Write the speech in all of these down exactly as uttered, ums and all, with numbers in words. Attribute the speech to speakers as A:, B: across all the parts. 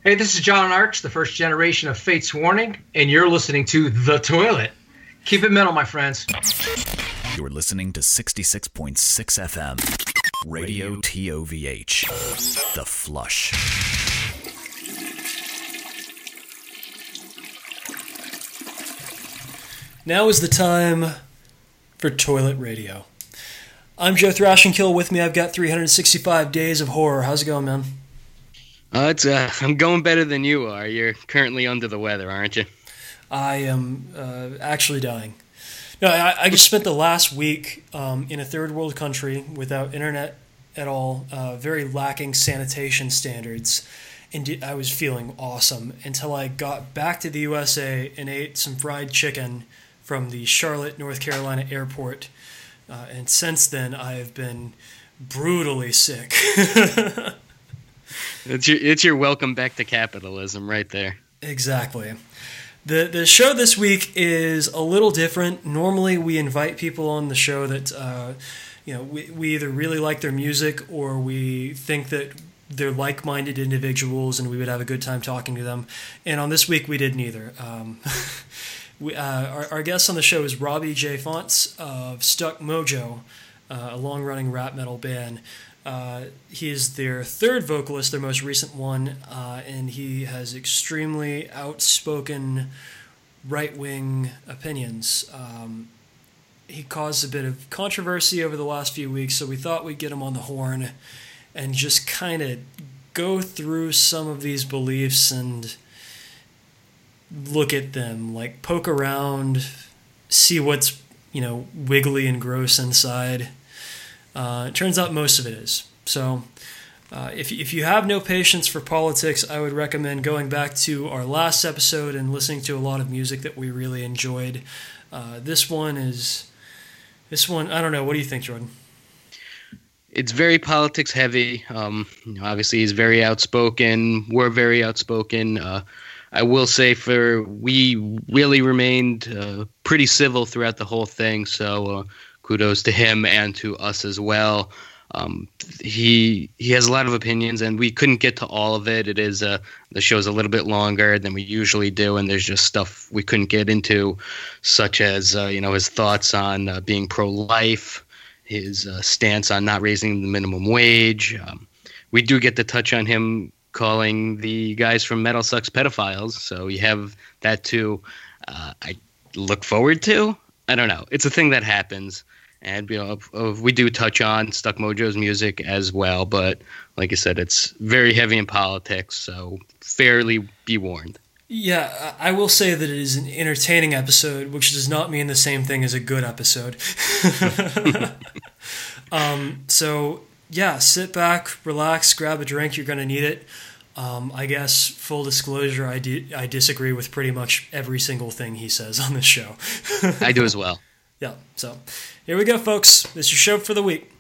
A: Hey, this is John Arch, the first generation of Fate's Warning, and you're listening to The Toilet. Keep it metal, my friends.
B: You're listening to sixty-six point six F M, Radio T O V H, The Flush.
C: Now is the time for Toilet Radio. I'm Joe Thrashinkill. With me, I've got three hundred sixty-five Days of Horror. How's it going, man?
D: Uh, it's uh, I'm going better than you are. You're currently under the weather, aren't you?
C: I am uh, actually dying. No, I, I just spent the last week um, in a third world country without internet at all, uh, very lacking sanitation standards, and I was feeling awesome until I got back to the U S A and ate some fried chicken from the Charlotte, North Carolina airport. Uh, and since then, I have been brutally sick.
D: It's your it's your welcome back to capitalism right there.
C: Exactly. The the show this week is a little different. Normally we invite people on the show that uh, you know we, we either really like their music or we think that they're like-minded individuals and we would have a good time talking to them. And on this week we did neither. Um, we, uh, our, our guest on the show is Robbie J. Fonts of Stuck Mojo, uh, a long-running rap metal band. Uh, he is their third vocalist, their most recent one, uh, and he has extremely outspoken right-wing opinions. Um, he caused a bit of controversy over the last few weeks, so we thought we'd get him on the horn and just kind of go through some of these beliefs and look at them, like poke around, see what's, you know, wiggly and gross inside. Uh, it turns out most of it is. So uh, if, if you have no patience for politics, I would recommend going back to our last episode and listening to a lot of music that we really enjoyed. Uh, this one is, this one, I don't know. What do you think, Jordan?
D: It's very politics heavy. Um, you know, obviously, he's very outspoken. We're very outspoken. Uh, I will say for we really remained uh, pretty civil throughout the whole thing. So uh, kudos to him and to us as well. Um, he he has a lot of opinions, and we couldn't get to all of it. It is uh, the show's a little bit longer than we usually do, and there's just stuff we couldn't get into, such as uh, you know his thoughts on uh, being pro-life, his uh, stance on not raising the minimum wage. Um, we do get to touch on him calling the guys from Metal Sucks pedophiles, so you have that too. Uh, I look forward to. I don't know. It's a thing that happens. And, you know, uh, we do touch on Stuck Mojo's music as well. But like I said, it's very heavy in politics. So fairly be warned.
C: Yeah, I will say that it is an entertaining episode, which does not mean the same thing as a good episode. um, so, yeah, sit back, relax, grab a drink. You're going to need it. Um, I guess, full disclosure, I, di- I disagree with pretty much every single thing he says on this show.
D: I do as well.
C: Yeah, so here we go, folks. This is your show for the week.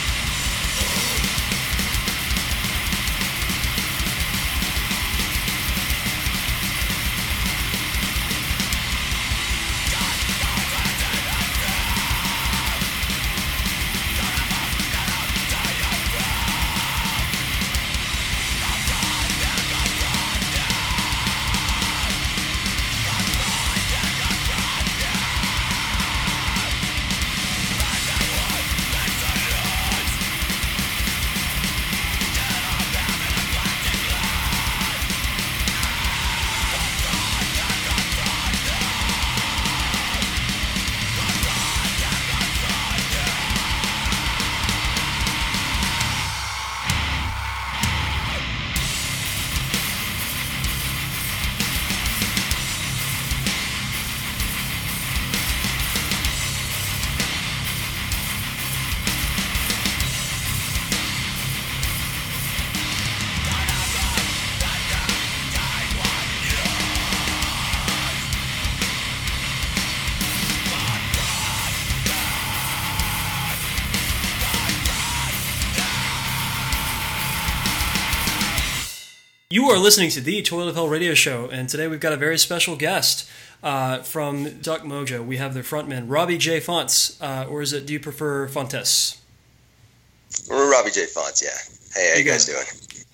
C: You are listening to the Toilet of Hell radio show, and today we've got a very special guest uh, from Stuck Mojo. We have their frontman, Robbie J. Fonts, uh, or is it, do you prefer Fontes?
E: We're Robbie J. Fonts, yeah. Hey, how you guys doing?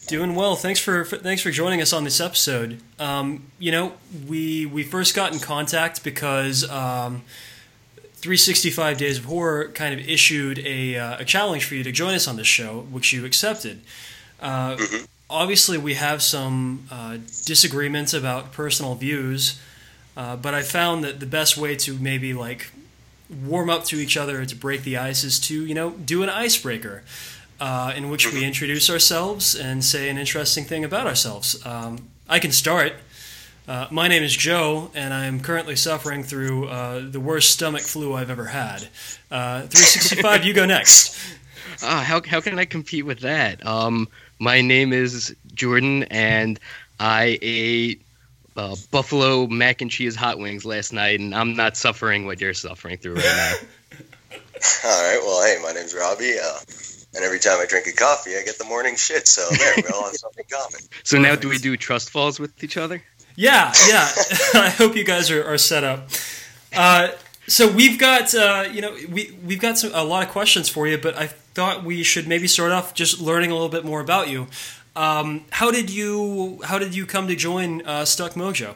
C: Doing well. Thanks for, for thanks for joining us on this episode. Um, you know, we we first got in contact because um, three sixty-five Days of Horror kind of issued a uh, a challenge for you to join us on this show, which you accepted. Uh,
E: Mm-hmm.
C: Obviously, we have some uh, disagreements about personal views, uh, but I found that the best way to maybe like warm up to each other to break the ice is to, you know, do an icebreaker uh, in which we introduce ourselves and say an interesting thing about ourselves. Um, I can start. Uh, my name is Joe, and I am currently suffering through uh, the worst stomach flu I've ever had. Uh, three sixty-five, you go next.
D: Ah, how how can I compete with that? Um, my name is Jordan, and I ate uh, buffalo mac and cheese hot wings last night, and I'm not suffering what you're suffering through right now.
E: All right. Well, hey, my name's Robbie, uh, and every time I drink a coffee, I get the morning shit. So there we all have something common.
D: So now, do we do trust falls with each other?
C: Yeah, yeah. I hope you guys are, are set up. Uh, so we've got, uh, you know, we we've got some, a lot of questions for you, but I thought we should maybe start off just learning a little bit more about you. Um, how did you how did you come to join uh, Stuck Mojo?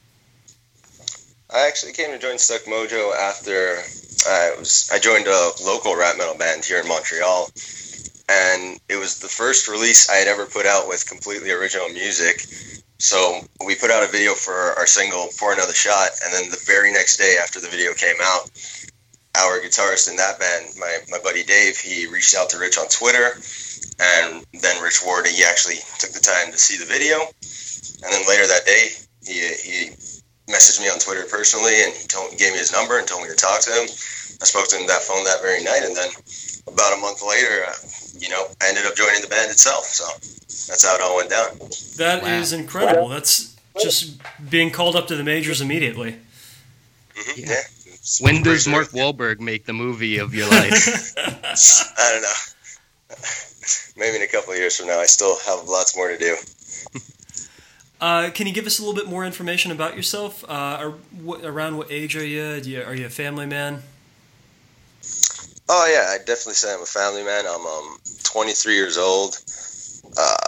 E: I actually came to join Stuck Mojo after I was I joined a local rap metal band here in Montreal, and it was the first release I had ever put out with completely original music. So we put out a video for our single "Pour Another Shot," and then the very next day after the video came out, our guitarist in that band, my, my buddy Dave, he reached out to Rich on Twitter, and then Rich Ward, he actually took the time to see the video, and then later that day, he he messaged me on Twitter personally, and he told, gave me his number and told me to talk to him. I spoke to him that phone that very night, and then about a month later, uh, you know, I ended up joining the band itself, so that's how it all went down.
C: That
D: Wow.
C: is incredible. That's just being called up to the majors immediately.
E: Mm-hmm.
D: Yeah.
E: Yeah.
D: When does Mark Wahlberg make the movie of your life?
E: I don't know. Maybe in a couple of years from now. I still have lots more to do.
C: Uh, can you give us a little bit more information about yourself? Uh, or what, around what age are you? Do you? Are you a family man?
E: Oh yeah, I definitely say I'm a family man. I'm um twenty-three years old. Uh,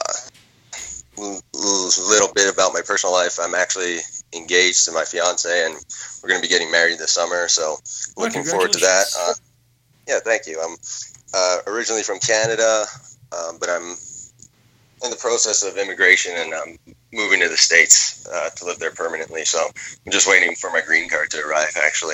E: l- l- little bit about my personal life. I'm actually engaged to my fiance, and we're going to be getting married this summer. So
C: Well,
E: looking forward to that.
C: congratulations.
E: Uh, yeah, thank you. I'm uh, originally from Canada, um, but I'm in the process of immigration, and I'm moving to the States uh, to live there permanently. So I'm just waiting for my green card to arrive, actually.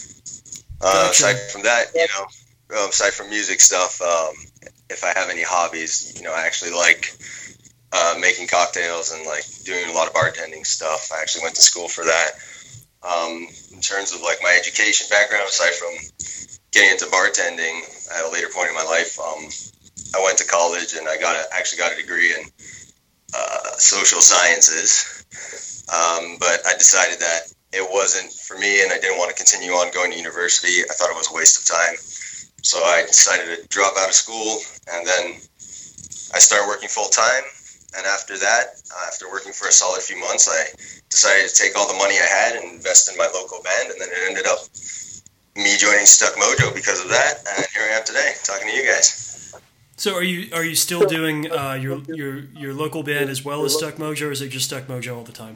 E: Uh,
C: Gotcha.
E: Aside from that, you know, um, aside from music stuff, um, if I have any hobbies, you know, I actually like uh, making cocktails and like doing a lot of bartending stuff. I actually went to school for that. Um, in terms of like my education background, aside from getting into bartending at a later point in my life, um, I went to college and I got a, actually got a degree in uh, social sciences. Um, but I decided that it wasn't for me, and I didn't want to continue on going to university. I thought it was a waste of time. So I decided to drop out of school, and then I started working full time. And after that, uh, after working for a solid few months, I decided to take all the money I had and invest in my local band. And then it ended up me joining Stuck Mojo because of that. And here I am today, talking to you guys.
C: So are you are you still doing uh, your your your local band as well as Stuck Mojo, or is it just Stuck Mojo all the time?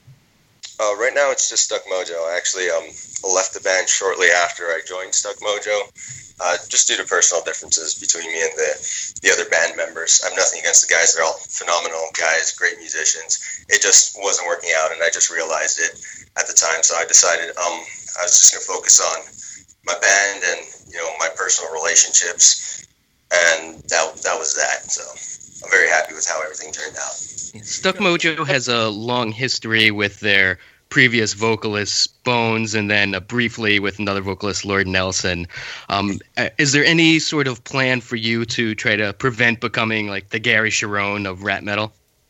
E: Uh, right now, it's just Stuck Mojo. I actually um, left the band shortly after I joined Stuck Mojo, uh, just due to personal differences between me and the, the other band members. I have nothing against the guys. They're all phenomenal guys, great musicians. It just wasn't working out, and I just realized it at the time. So I decided um, I was just going to focus on my band and, you know, my personal relationships, and that, that was that. So I'm very happy with how everything turned out.
D: Stuck Mojo has a long history with their previous vocalist, Bones, and then uh, briefly with another vocalist, Lord Nelson. Um, uh, is there any sort of plan for you to try to prevent becoming like the Gary Cherone of rap metal?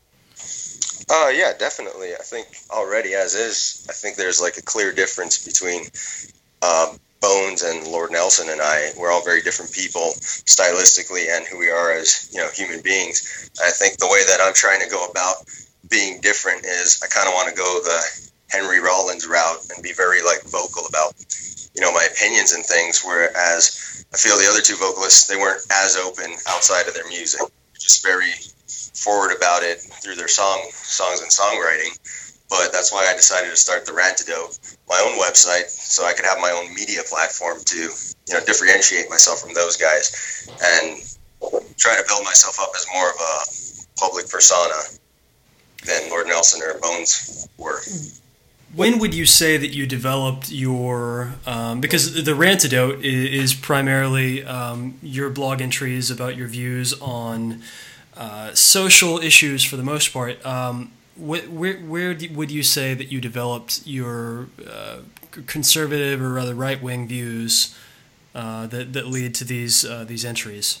E: Uh, yeah, definitely. I think already as is, I think there's like a clear difference between um, Bones and Lord Nelson and I. We're all very different people stylistically and who we are as, you know, human beings. I think the way that I'm trying to go about being different is I kind of want to go the Henry Rollins route and be very like vocal about, you know, my opinions and things, whereas I feel the other two vocalists, they weren't as open outside of their music, just very forward about it through their song songs and songwriting. But that's why I decided to start the Rantidote, my own website, so I could have my own media platform to, you know, differentiate myself from those guys and try to build myself up as more of a public persona than Lord Nelson or Bones were.
C: When would you say that you developed your, um, because the Rantidote is, is primarily um, your blog entries about your views on uh, social issues for the most part. Um, wh- where where would you say that you developed your uh, conservative or rather right-wing views uh, that, that lead to these uh, these entries?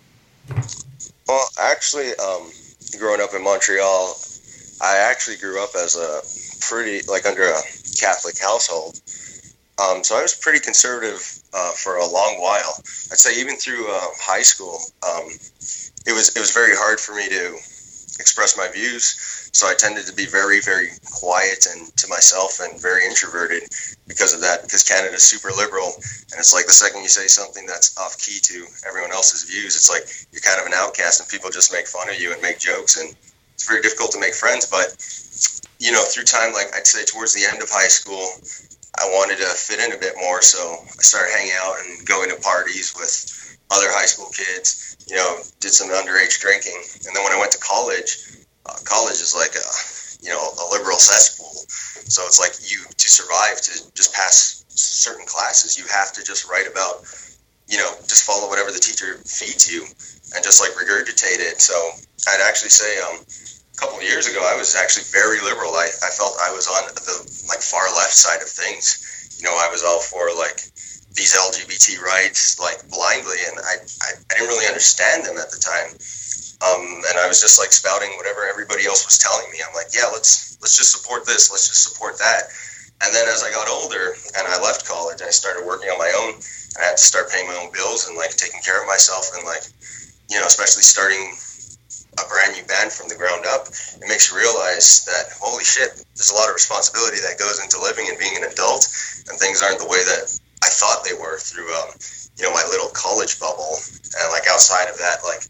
E: Well, actually, um, growing up in Montreal, I actually grew up as a pretty, like, under a Catholic household. Um, so I was pretty conservative uh, for a long while. I'd say even through uh, high school, um, it was it was very hard for me to express my views. So I tended to be very, very quiet and to myself and very introverted because of that, because Canada's super liberal. And it's like the second you say something that's off key to everyone else's views, it's like you're kind of an outcast and people just make fun of you and make jokes. And it's very difficult to make friends. But you know, through time, like I'd say towards the end of high school, I wanted to fit in a bit more. So I started hanging out and going to parties with other high school kids, you know, did some underage drinking. And then when I went to college, uh, college is like a, you know, a liberal cesspool. So it's like you, to survive, to just pass certain classes, you have to just write about, you know, just follow whatever the teacher feeds you and just like regurgitate it. So I'd actually say, um, a couple of years ago, I was actually very liberal. I, I felt I was on the like far left side of things. You know, I was all for like these L G B T rights like blindly, and I, I, I didn't really understand them at the time. Um, and I was just like spouting whatever everybody else was telling me. I'm like, yeah, let's let's just support this, let's just support that. And then as I got older and I left college, I started working on my own. I had to start paying my own bills and like taking care of myself, and like, you know, especially starting a brand new band from the ground up, it makes you realize that, holy shit, there's a lot of responsibility that goes into living and being an adult, and things aren't the way that I thought they were through, um, you know, my little college bubble. And like outside of that, like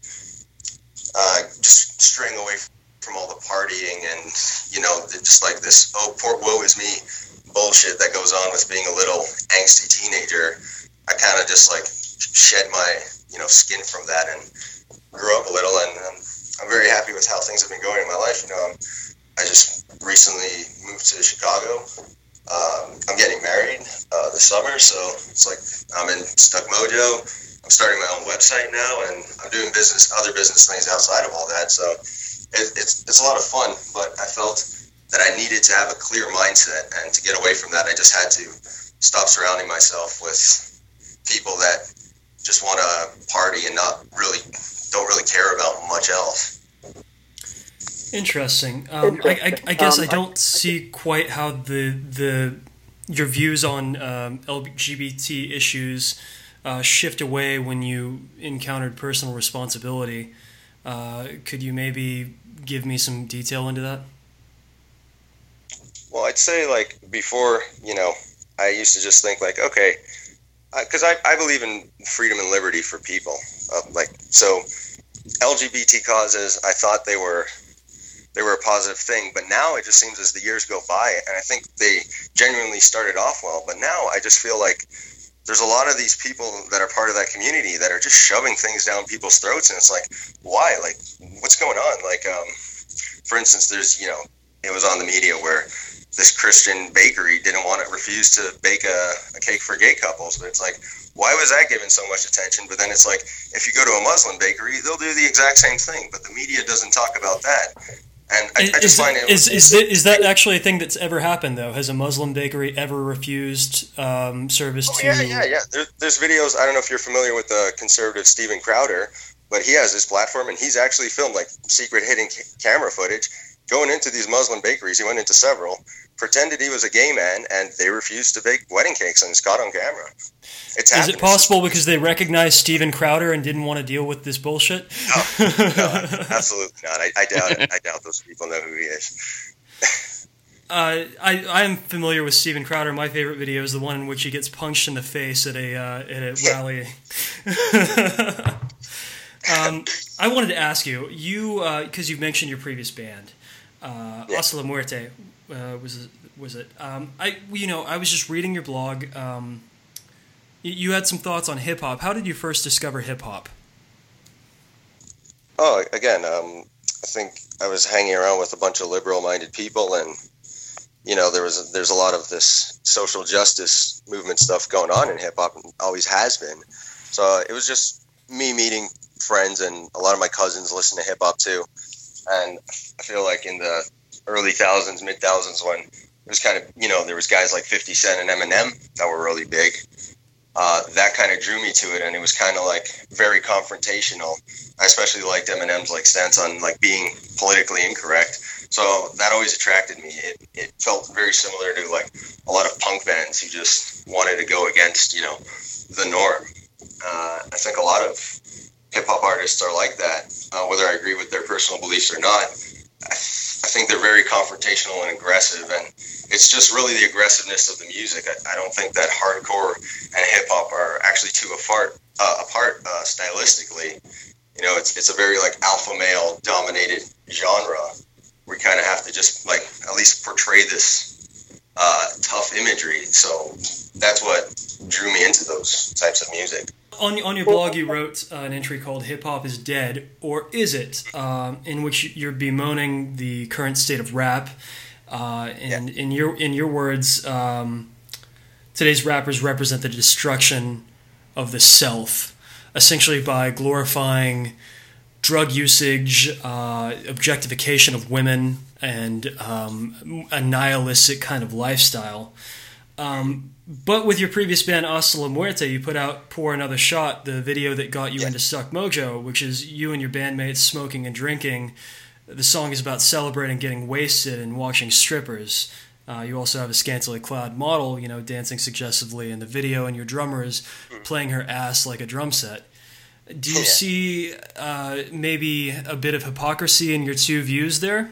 E: uh, just straying away from all the partying and, you know, just like this, oh, poor woe is me bullshit that goes on with being a little angsty teenager. I kind of just like shed my, you know, skin from that and grew up a little, and um, I'm very happy with how things have been going in my life. You know, I'm, I just recently moved to Chicago. Um, I'm getting married uh, this summer, so it's like I'm in Stuck Mojo. I'm starting my own website now, and I'm doing business, other business things outside of all that. So it, it's it's a lot of fun, but I felt that I needed to have a clear mindset, and to get away from that, I just had to stop surrounding myself with people that just want to party and not really don't really care about much else.
C: Interesting. Um, I, I, I guess um, I don't I, see quite how the the your views on um, L G B T issues uh, shift away when you encountered personal responsibility. Uh, could you maybe give me some detail into that?
E: Well, I'd say like before, you know, I used to just think like, okay, because I, I believe in freedom and liberty for people. Uh, like, so L G B T causes, I thought they were they were a positive thing, but now it just seems as the years go by, and I think they genuinely started off well, but now I just feel like there's a lot of these people that are part of that community that are just shoving things down people's throats, and it's like, why? Like, what's going on? Like, um, for instance, there's, you know, it was on the media where this Christian bakery didn't want to refuse to bake a, a cake for gay couples, but it's like, why was that given so much attention? But then it's like, if you go to a Muslim bakery, they'll do the exact same thing, but the media doesn't talk about that. And I,
C: is,
E: I just find it...
C: Is, is, that, is that actually a thing that's ever happened, though? Has a Muslim bakery ever refused um, service
E: oh,
C: to...
E: Yeah, yeah, yeah. There, there's videos, I don't know if you're familiar with the conservative Steven Crowder, but he has this platform, and he's actually filmed, like, secret hidden ca- camera footage going into these Muslim bakeries. He went into several, pretended he was a gay man, and they refused to bake wedding cakes, and it's caught on camera. It's
C: Is it possible because they recognized Steven Crowder and didn't want to deal with this bullshit?
E: No, no, absolutely not. I, I doubt it. I doubt those people know who he is.
C: uh, I I am familiar with Steven Crowder. My favorite video is the one in which he gets punched in the face at a uh, at a
E: yeah.
C: rally. Um, I wanted to ask you, you because uh, you've mentioned your previous band, uh,
E: yeah.
C: Hasta la Muerte, uh, was was it? Um, I you know I was just reading your blog. Um, you, you had some thoughts on hip hop. How did you first discover hip hop?
E: Oh, again, um, I think I was hanging around with a bunch of liberal-minded people, and you know, there was there's a lot of this social justice movement stuff going on in hip hop, and always has been. So uh, it was just me meeting friends, and a lot of my cousins listen to hip hop too. And I feel like in the early thousands, mid thousands, when it was kind of, you know, there was guys like fifty Cent and Eminem that were really big. Uh, that kind of drew me to it, and it was kind of like very confrontational. I especially liked Eminem's like stance on like being politically incorrect. So that always attracted me. It it felt very similar to like a lot of punk bands who just wanted to go against, you know, the norm. Uh, I think a lot of hip hop artists are like that, uh, whether I agree with their personal beliefs or not. I, I think they're very confrontational and aggressive, and it's just really the aggressiveness of the music. I, I don't think that hardcore and hip hop are actually too apart, uh, apart uh, stylistically. You know, it's it's a very like alpha male dominated genre. We kind of have to just like at least portray this uh, tough imagery. So that's what drew me into those types of music.
C: On, on your blog, you wrote uh, an entry called Hip Hop is Dead, or Is It? Um, in which you're bemoaning the current state of rap. Uh, and yeah. in your in your words, um, today's rappers represent the destruction of the self, essentially by glorifying drug usage, uh, objectification of women, and um, a nihilistic kind of lifestyle. Um, but with your previous band, Hasta la Muerte, you put out Pour Another Shot, the video that got you
E: yeah.
C: into Suck Mojo, which is you and your bandmates smoking and drinking. The song is about celebrating getting wasted and watching strippers. Uh, you also have a scantily clad model, you know, dancing suggestively in the video, and your drummer is playing her ass like a drum set. Do you
E: yeah.
C: see uh, maybe a bit of hypocrisy in your two views there?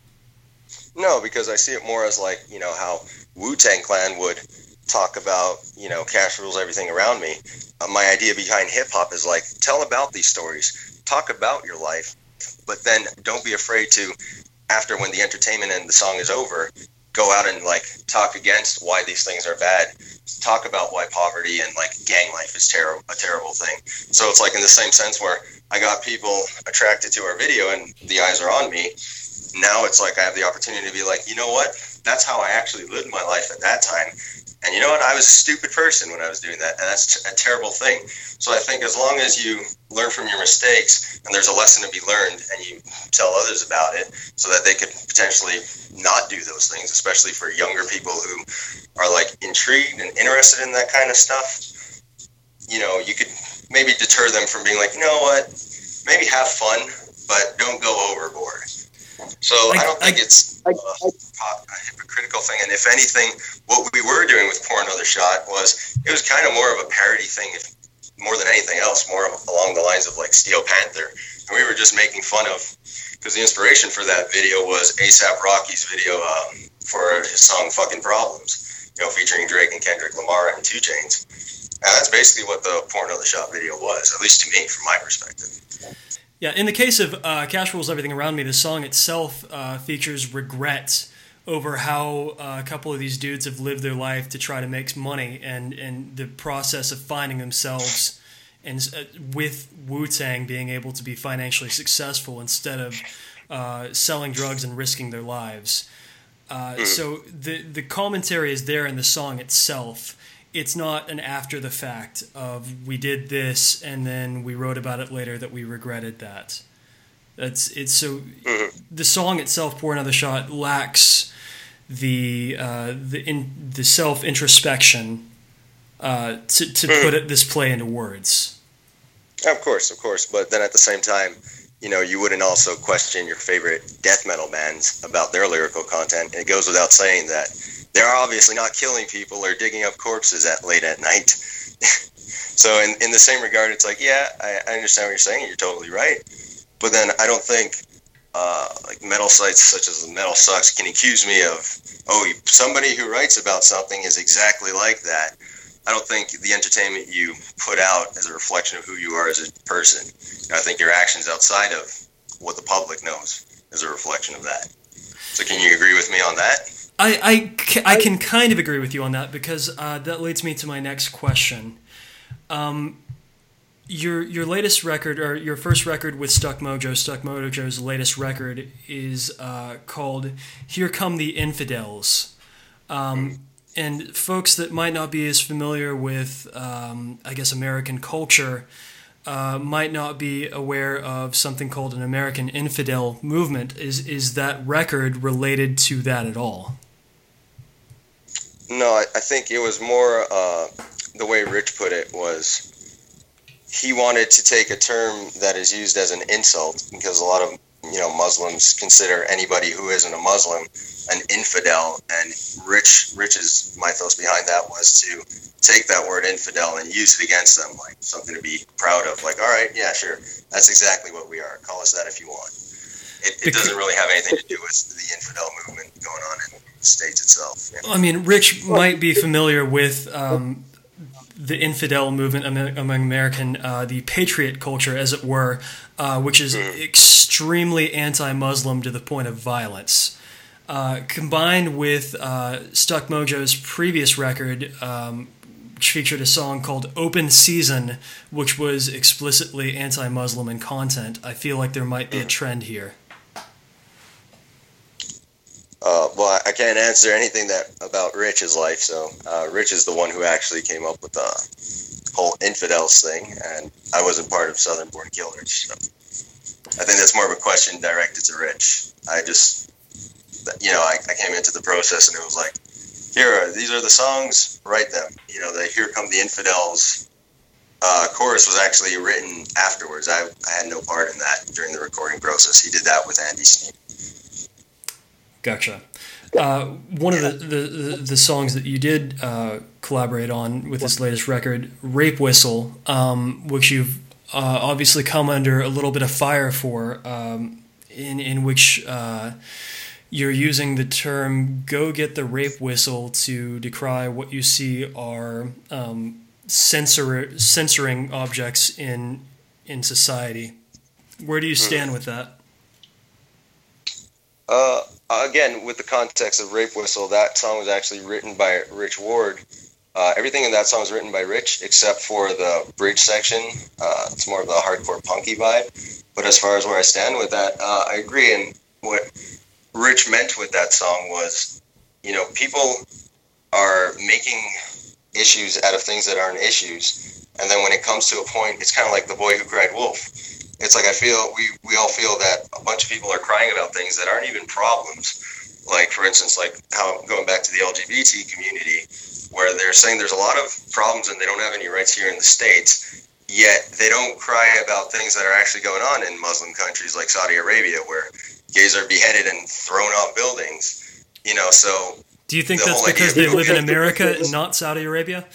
E: No, because I see it more as like, you know, how Wu-Tang Clan would talk about, you know, cash rules everything around me. Uh, my idea behind hip-hop is like, tell about these stories, talk about your life, but then don't be afraid to, after when the entertainment and the song is over, go out and like talk against why these things are bad, talk about why poverty and like gang life is ter- a terrible thing. So it's like in the same sense where I got people attracted to our video and the eyes are on me. Now it's like I have the opportunity to be like, you know what? That's how I actually lived my life at that time. And you know what? I was a stupid person when I was doing that. And that's a terrible thing. So I think as long as you learn from your mistakes and there's a lesson to be learned and you tell others about it so that they could potentially not do those things, especially for younger people who are like intrigued and interested in that kind of stuff, you know, you could maybe deter them from being like, you know what? Maybe have fun, but don't go overboard. So I, I don't think I, it's a, a hypocritical thing. And if anything, what we were doing with Pour Another Shot was, it was kind of more of a parody thing, if more than anything else, more along the lines of like Steel Panther. And we were just making fun of, because the inspiration for that video was A$AP Rocky's video um, for his song Fucking Problems, you know, featuring Drake and Kendrick Lamar and two Chainz. And that's basically what the Pour Another Shot video was, at least to me, from my perspective.
C: Yeah, in the case of uh, Cash Rules Everything Around Me, the song itself uh, features regret over how uh, a couple of these dudes have lived their life to try to make money, and, and the process of finding themselves and uh, with Wu-Tang being able to be financially successful instead of uh, selling drugs and risking their lives. Uh, so the the commentary is there in the song itself. It's not an after the fact of we did this and then we wrote about it later that we regretted that. That's it's so the song itself, Pour Another Shot, lacks the uh, the in the self introspection uh, to to mm. put it, this play into words.
E: Of course, of course, but then at the same time, you know, you wouldn't also question your favorite death metal bands about their lyrical content. It goes without saying that they're obviously not killing people or digging up corpses at late at night. So in, in the same regard, it's like, yeah, I, I understand what you're saying. You're totally right. But then I don't think uh, like metal sites such as Metal Sucks can accuse me of, oh, somebody who writes about something is exactly like that. I don't think the entertainment you put out is a reflection of who you are as a person. And I think your actions outside of what the public knows is a reflection of that. So can you agree with me on that?
C: I, I, ca- I can kind of agree with you on that, because uh, that leads me to my next question. Um, your your latest record, or your first record with Stuck Mojo, Stuck Mojo's latest record is uh, called Here Come the Infidels. Um, and folks that might not be as familiar with, um, I guess, American culture uh, might not be aware of something called an American Infidel movement. Is, is that record related to that at all?
E: No, I, I think it was more uh, the way Rich put it was he wanted to take a term that is used as an insult, because a lot of you know Muslims consider anybody who isn't a Muslim an infidel, and Rich Rich's mythos behind that was to take that word infidel and use it against them, like something to be proud of. Like, all right, yeah, sure, that's exactly what we are. Call us that if you want. It, it doesn't really have anything to do with the infidel movement going on in the States itself. You know?
C: I mean, Rich might be familiar with um, the infidel movement among American, uh, the patriot culture, as it were, uh, which is mm. extremely anti-Muslim to the point of violence. Uh, combined with uh, Stuck Mojo's previous record, um, which featured a song called Open Season, which was explicitly anti-Muslim in content, I feel like there might be a trend here.
E: Uh, well, I can't answer anything that about Rich's life, so uh, Rich is the one who actually came up with the whole infidels thing, and I wasn't part of Southern Born Killers. So I think that's more of a question directed to Rich. I just, you know, I, I came into the process and it was like, here are, these are the songs, write them. You know, the Here Come the Infidels uh, chorus was actually written afterwards. I, I had no part in that during the recording process. He did that with Andy Sneap.
C: Gotcha. Uh, one of the, the, the, the songs that you did uh, collaborate on with this latest record, Rape Whistle, um, which you've uh, obviously come under a little bit of fire for, um, in, in which uh, you're using the term "go get the rape whistle" to decry what you see are um, censor, censoring objects in in society. Where do you stand with that?
E: Uh, again, with the context of Rape Whistle, that song was actually written by Rich Ward. Uh, everything in that song is written by Rich, except for the bridge section. Uh, it's more of a hardcore punky vibe. But as far as where I stand with that, uh, I agree. And what Rich meant with that song was, you know, people are making issues out of things that aren't issues. And then when it comes to a point, it's kind of like The Boy Who Cried Wolf. It's like I feel we, we all feel that a bunch of people are crying about things that aren't even problems. Like, for instance, like how going back to the L G B T community, where they're saying there's a lot of problems and they don't have any rights here in the States, yet they don't cry about things that are actually going on in Muslim countries like Saudi Arabia, where gays are beheaded and thrown off buildings. You know, so...
C: Do you think the that's because they live in America and not Saudi Arabia?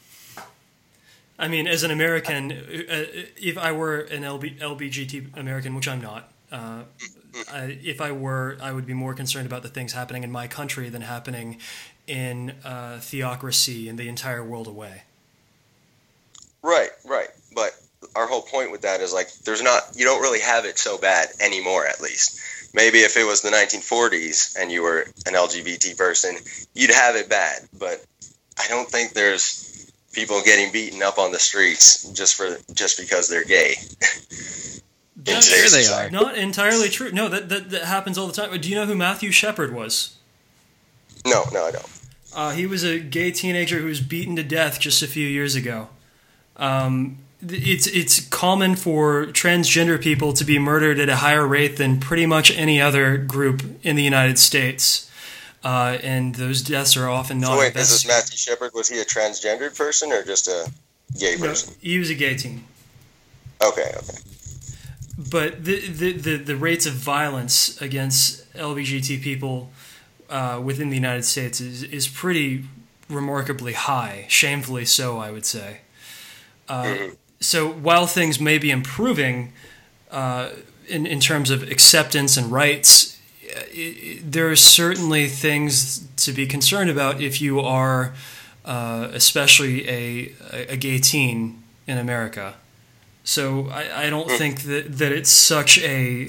C: I mean, as an American, if I were an L B G T American, which I'm not, uh, I, if I were, I would be more concerned about the things happening in my country than happening in uh, theocracy and the entire world away.
E: Right, right. But our whole point with that is, like, there's not, you don't really have it so bad anymore, at least. Maybe if it was the nineteen forties and you were an L G B T person, you'd have it bad. But I don't think there's people getting beaten up on the streets just for just because they're gay.
C: That's sure they are. Not entirely true. No, that, that that happens all the time. Do you know who Matthew Shepard was?
E: No, no, I don't.
C: Uh, he was a gay teenager who was beaten to death just a few years ago. Um, it's it's common for transgender people to be murdered at a higher rate than pretty much any other group in the United States. Uh, and those deaths are often not.
E: So wait, is this Matthew Shepard? Was he a transgendered person or just a gay person?
C: No, he was a gay teen.
E: Okay, okay.
C: But the the, the, the rates of violence against L G B T people uh, within the United States is, is pretty remarkably high, shamefully so, I would say. Uh, mm-hmm. So while things may be improving uh, in, in terms of acceptance and rights, It, it, there are certainly things to be concerned about if you are uh, especially a, a gay teen in America. So I, I don't think that, that it's such a,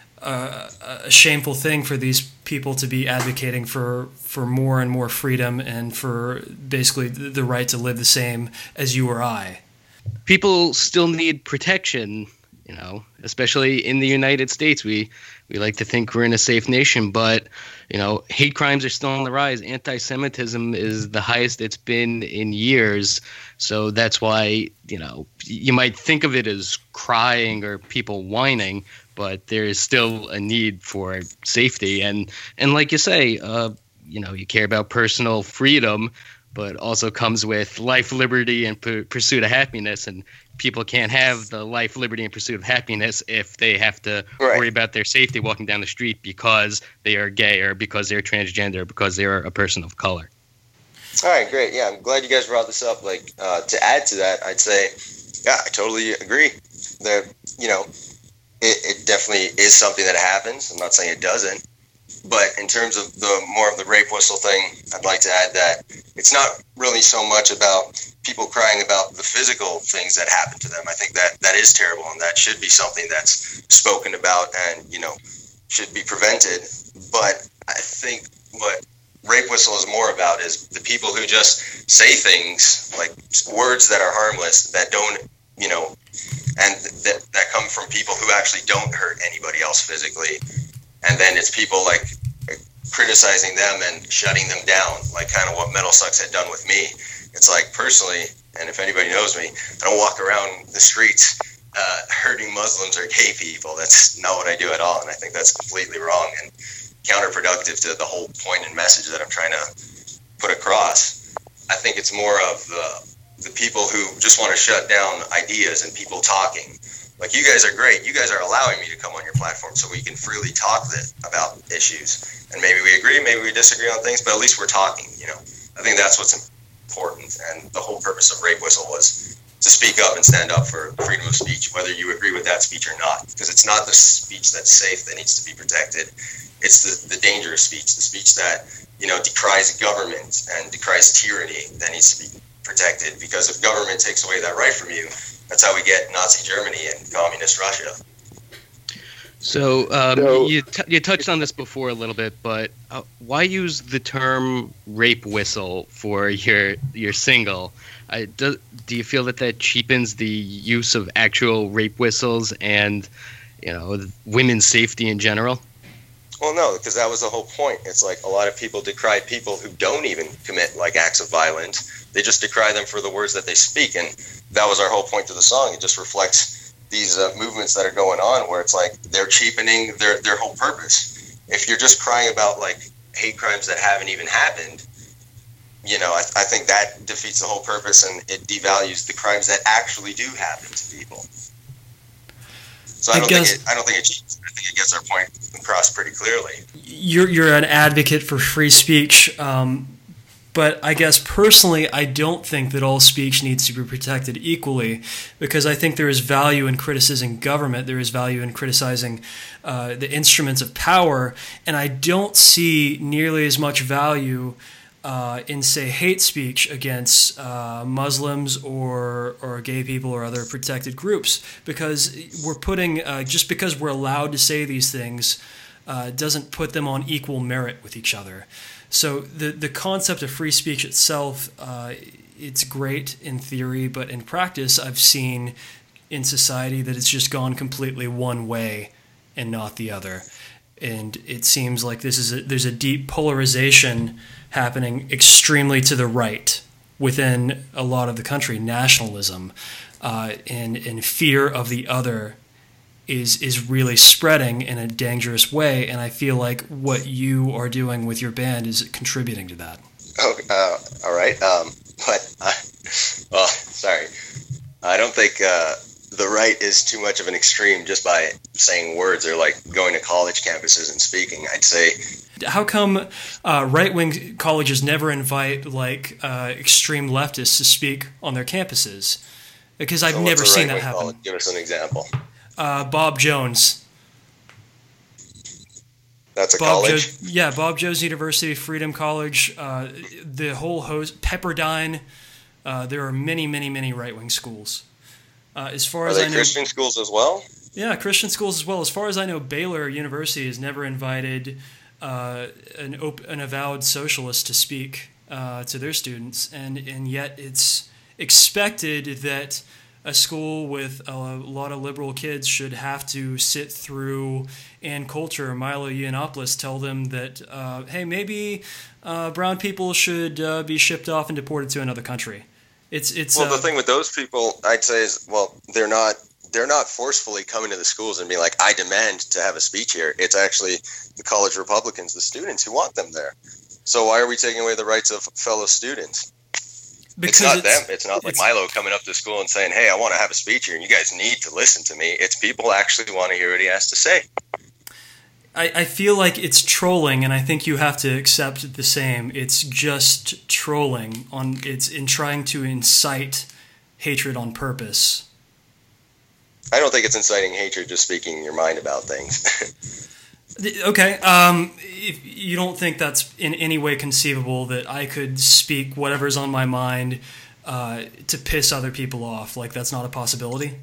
C: uh, a shameful thing for these people to be advocating for, for more and more freedom and for basically the right to live the same as you or I.
D: People still need protection, you know, especially in the United States. We we like to think we're in a safe nation, but, you know, hate crimes are still on the rise. Anti-Semitism is the highest it's been in years. So that's why, you know, you might think of it as crying or people whining, but there is still a need for safety. And, and like you say, uh, you know, you care about personal freedom, but also comes with life, liberty, and p- pursuit of happiness. And people can't have the life, liberty, and pursuit of happiness if they have to
E: Right.
D: worry about their safety walking down the street because they are gay or because they're transgender or because they're a person of color.
E: All right, great. Yeah, I'm glad you guys brought this up. Like, uh, to add to that, I'd say, yeah, I totally agree. That, you know, it, it definitely is something that happens. I'm not saying it doesn't. But in terms of the more of the rape whistle thing, I'd like to add that it's not really so much about people crying about the physical things that happen to them. I think that that is terrible, and that should be something that's spoken about and, you know, should be prevented. But I think what rape whistle is more about is the people who just say things, like words that are harmless, that don't, you know, and that, that come from people who actually don't hurt anybody else physically. And then it's people like criticizing them and shutting them down, like kind of what Metal Sucks had done with me. It's like, personally, and if anybody knows me, I don't walk around the streets uh, hurting Muslims or gay people. That's not what I do at all, and I think that's completely wrong and counterproductive to the whole point and message that I'm trying to put across. I think it's more of the, the people who just want to shut down ideas and people talking. Like, you guys are great. You guys are allowing me to come on your platform so we can freely talk that, about issues. And maybe we agree, maybe we disagree on things, but at least we're talking, you know. I think that's what's important. And the whole purpose of Rape Whistle was to speak up and stand up for freedom of speech, whether you agree with that speech or not. Because it's not the speech that's safe that needs to be protected. It's the, the dangerous speech, the speech that, you know, decries government and decries tyranny that needs to be protected. Because if government takes away that right from you, that's how we get Nazi Germany and communist Russia.
D: So, um,
E: So-
D: you t- you touched on this before a little bit, but uh, why use the term rape whistle for your your single? I, do, do you feel that that cheapens the use of actual rape whistles and, you know, women's safety in general?
E: Well, no, because that was the whole point. It's like a lot of people decry people who don't even commit like acts of violence. They just decry them for the words that they speak, and that was our whole point to the song. It just reflects these uh, movements that are going on where it's like they're cheapening their, their whole purpose. If you're just crying about like hate crimes that haven't even happened, you know, I, I think that defeats the whole purpose, and it devalues the crimes that actually do happen to people. So I,
C: I
E: don't
C: guess-
E: think it, I don't think it cheats. I think it gets our point across pretty clearly.
C: You're you're an advocate for free speech, um, but I guess personally, I don't think that all speech needs to be protected equally, because I think there is value in criticizing government, there is value in criticizing uh, the instruments of power, and I don't see nearly as much value uh, in, say, hate speech against uh, Muslims or or gay people or other protected groups, because we're putting uh, just because we're allowed to say these things uh, doesn't put them on equal merit with each other. So the the concept of free speech itself, uh, it's great in theory, but in practice, I've seen in society that it's just gone completely one way and not the other. And it seems like this is a, there's a deep polarization happening extremely to the right within a lot of the country. Nationalism uh, and and fear of the other is is really spreading in a dangerous way, and I feel like what you are doing with your band is contributing to that.
E: Oh, uh, all right. Um, but, uh, well, sorry. I don't think uh, the right is too much of an extreme just by saying words or like going to college campuses and speaking. I'd say.
C: How come uh, right-wing colleges never invite like uh, extreme leftists to speak on their campuses? Because I've
E: So what's
C: never
E: a
C: seen that
E: right-wing
C: happen.
E: college? Give us an example.
C: Uh, Bob Jones.
E: That's a
C: Bob
E: college?
C: Jo- yeah, Bob Jones University, Freedom College, uh, the whole host, Pepperdine. Uh, there are many, many, many right-wing schools. Uh, as far
E: Are
C: as
E: they
C: I know,
E: Christian schools as well?
C: Yeah, Christian schools as well. As far as I know, Baylor University has never invited uh, an op- an avowed socialist to speak uh, to their students, and and yet it's expected that a school with a lot of liberal kids should have to sit through Ann Coulter or Milo Yiannopoulos tell them that, uh, hey, maybe uh, brown people should uh, be shipped off and deported to another country. It's it's.
E: Well,
C: uh,
E: the thing with those people, I'd say, is well, they're not they're not forcefully coming to the schools and being like, I demand to have a speech here. It's actually the college Republicans, the students, who want them there. So why are we taking away the rights of fellow students?
C: Because
E: it's not
C: it's,
E: them. It's not like
C: it's,
E: Milo coming up to school and saying, hey, I want to have a speech here, and you guys need to listen to me. It's people actually want to hear what he has to say.
C: I, I feel like it's trolling, and I think you have to accept the same. It's just trolling. On It's in trying to incite hatred on purpose.
E: I don't think it's inciting hatred, just speaking your mind about things.
C: Okay, um, if you don't think that's in any way conceivable that I could speak whatever's on my mind uh, to piss other people off, like that's not a possibility?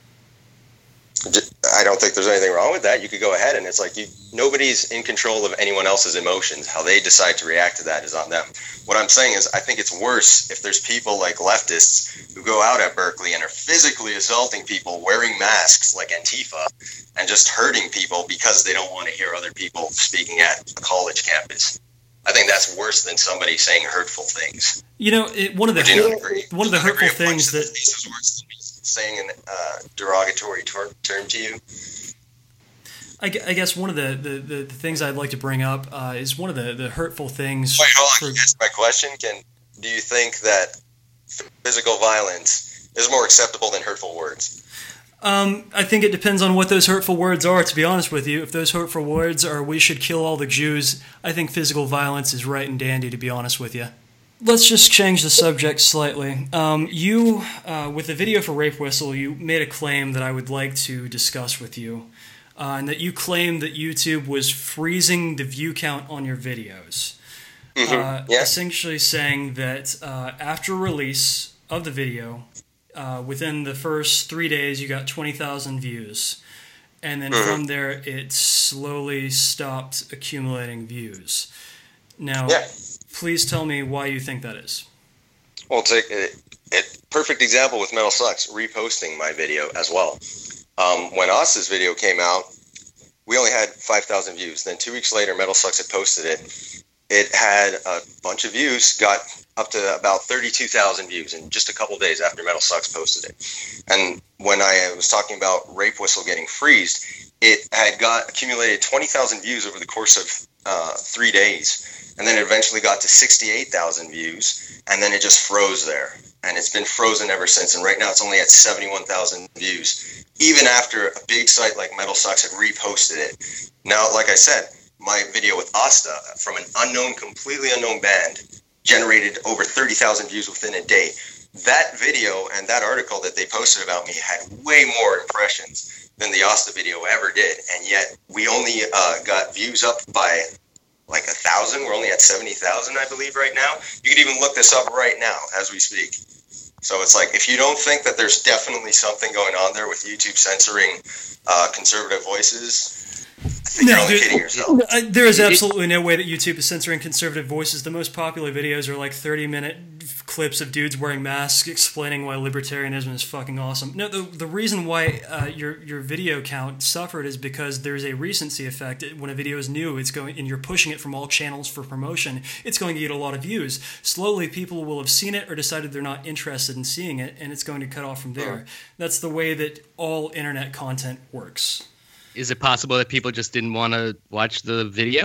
E: I don't think there's anything wrong with that. You could go ahead, and it's like you, nobody's in control of anyone else's emotions. How they decide to react to that is on them. What I'm saying is I think it's worse if there's people like leftists who go out at Berkeley and are physically assaulting people wearing masks like Antifa and just hurting people because they don't want to hear other people speaking at a college campus. I think that's worse than somebody saying hurtful things.
C: You know, it, one of the
E: Would you not agree?
C: one of the
E: Would you not
C: hurtful
E: agree a bunch
C: things
E: of
C: that
E: this is worse than me saying an uh, derogatory ter- term to you.
C: I, gu- I guess one of the, the, the, the things I'd like to bring up uh, is one of the, the hurtful things.
E: Wait, hold on.
C: for-
E: Can you answer my question? Can do you think that physical violence is more acceptable than hurtful words?
C: Um, I think it depends on what those hurtful words are, to be honest with you. If those hurtful words are, we should kill all the Jews, I think physical violence is right and dandy, to be honest with you. Let's just change the subject slightly. Um, you, uh, with the video for Rape Whistle, you made a claim that I would like to discuss with you, uh, and that you claimed that YouTube was freezing the view count on your videos.
E: Mm-hmm.
C: Uh,
E: yeah.
C: Essentially saying that uh, after release of the video, Uh, within the first three days, you got twenty thousand views. And then
E: mm-hmm.
C: from there, it slowly stopped accumulating views. Now,
E: Yeah.
C: please tell me why you think that is.
E: Well, take a, a perfect example with Metal Sucks reposting my video as well. Um, when Asta's video came out, we only had five thousand views. Then two weeks later, Metal Sucks had posted it. It had a bunch of views, got up to about thirty-two thousand views in just a couple days after Metal Sucks posted it. And when I was talking about Rape Whistle getting freezed, it had got accumulated twenty thousand views over the course of uh, three days. And then it eventually got to sixty-eight thousand views, and then it just froze there. And it's been frozen ever since. And right now it's only at seventy-one thousand views, even after a big site like Metal Sucks had reposted it. Now, like I said, my video with Asta from an unknown, completely unknown band generated over thirty thousand views within a day. That video and that article that they posted about me had way more impressions than the Asta video ever did. And yet we only uh, got views up by like a thousand. We're only at seventy thousand, I believe, right now. You can even look this up right now as we speak. So it's like, if you don't think that there's definitely something going on there with YouTube censoring uh, conservative voices, I think
C: No,
E: you're only
C: dude,
E: kidding yourself.
C: Uh, There is absolutely no way that YouTube is censoring conservative voices. The most popular videos are like thirty-minute clips of dudes wearing masks explaining why libertarianism is fucking awesome. No, the the reason why uh, your your video count suffered is because there's a recency effect. When a video is new, it's going and you're pushing it from all channels for promotion, it's going to get a lot of views. Slowly, people will have seen it or decided they're not interested in seeing it, and it's going to cut off from there. That's the way that all internet content works.
D: Is it possible that people just didn't want to watch the video?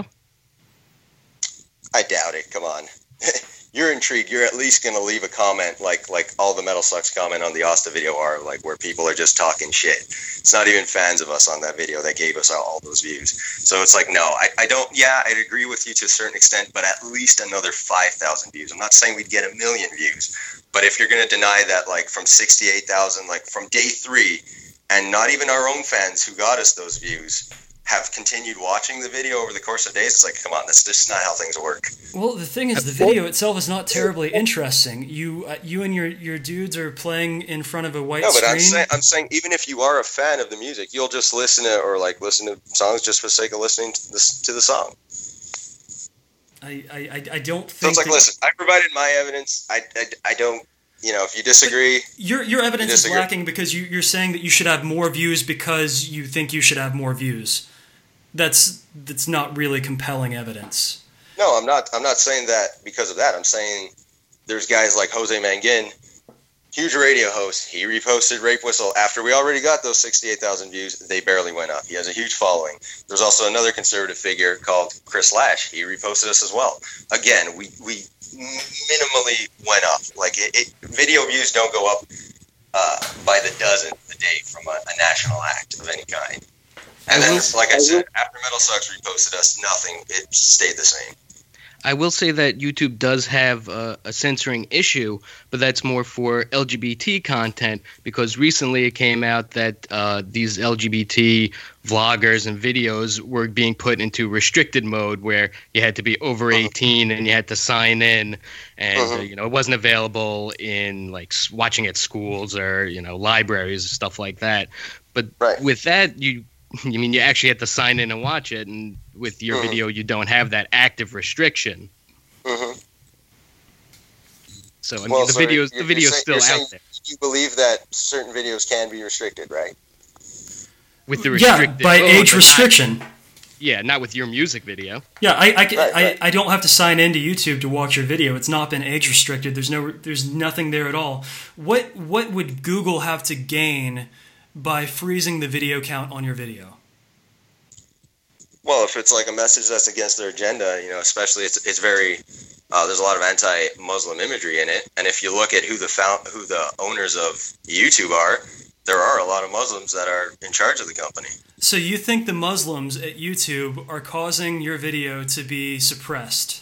E: I doubt it. Come on. You're intrigued. You're at least going to leave a comment like like all the Metal Sucks comment on the Asta video are, like where people are just talking shit. It's not even fans of us on that video that gave us all, all those views. So it's like, no, I, I don't, yeah, I'd agree with you to a certain extent, but at least another five thousand views. I'm not saying we'd get a million views, but if you're going to deny that, like from sixty-eight thousand, like from day three, and not even our own fans who got us those views, have continued watching the video over the course of days, it's like, come on, that's just not how things work.
C: Well, the thing is, the video itself is not terribly interesting. You uh, you and your, your dudes are playing in front of a white
E: no, but
C: screen.
E: I'm saying, I'm saying, even if you are a fan of the music, you'll just listen to or like listen to songs just for the sake of listening to the, to the song.
C: I, I, I don't think.
E: So it's like,
C: that,
E: listen, I provided my evidence. I, I, I don't. You know, if you disagree,
C: your your evidence
E: you disagree.
C: is lacking because you, you're saying that you should have more views because you think you should have more views. That's that's not really compelling evidence.
E: No, I'm not. I'm not saying that because of that. I'm saying there's guys like Jose Mangin, huge radio host. He reposted Rape Whistle after we already got those sixty-eight thousand views. They barely went up. He has a huge following. There's also another conservative figure called Chris Lash. He reposted us as well. Again, we we minimally went up. Like it, it video views don't go up uh, by the dozen a day from a, a national act of any kind. And then, like I said, after Metal Sucks reposted us, nothing. It stayed the same.
D: I will say that YouTube does have a, a censoring issue, but that's more for L G B T content, because recently it came out that uh, these L G B T vloggers and videos were being put into restricted mode, where you had to be over eighteen and you had to sign in, and uh-huh. uh, you know, it wasn't available in like watching at schools or, you know, libraries and stuff like that. But right. with that, you I mean, you actually have to sign in and watch it, and with your mm-hmm. video, you don't have that active restriction.
E: Mm-hmm.
D: So, I mean,
E: well,
D: the
E: so
D: video's the video's
E: saying,
D: still out there.
E: You believe that certain videos can be restricted, right?
D: With the restricted,
C: yeah, by
D: oh,
C: age restriction.
D: Not, yeah, not with your music video.
C: Yeah, I I, can,
E: right, right.
C: I I don't have to sign into YouTube to watch your video. It's not been age restricted. There's no there's nothing there at all. What what would Google have to gain by freezing the video count on your video?
E: Well, if it's like a message that's against their agenda, you know, especially it's it's very uh, there's a lot of anti-Muslim imagery in it, and if you look at who the found, who the owners of YouTube are, there are a lot of Muslims that are in charge of the company.
C: So you think the Muslims at YouTube are causing your video to be suppressed?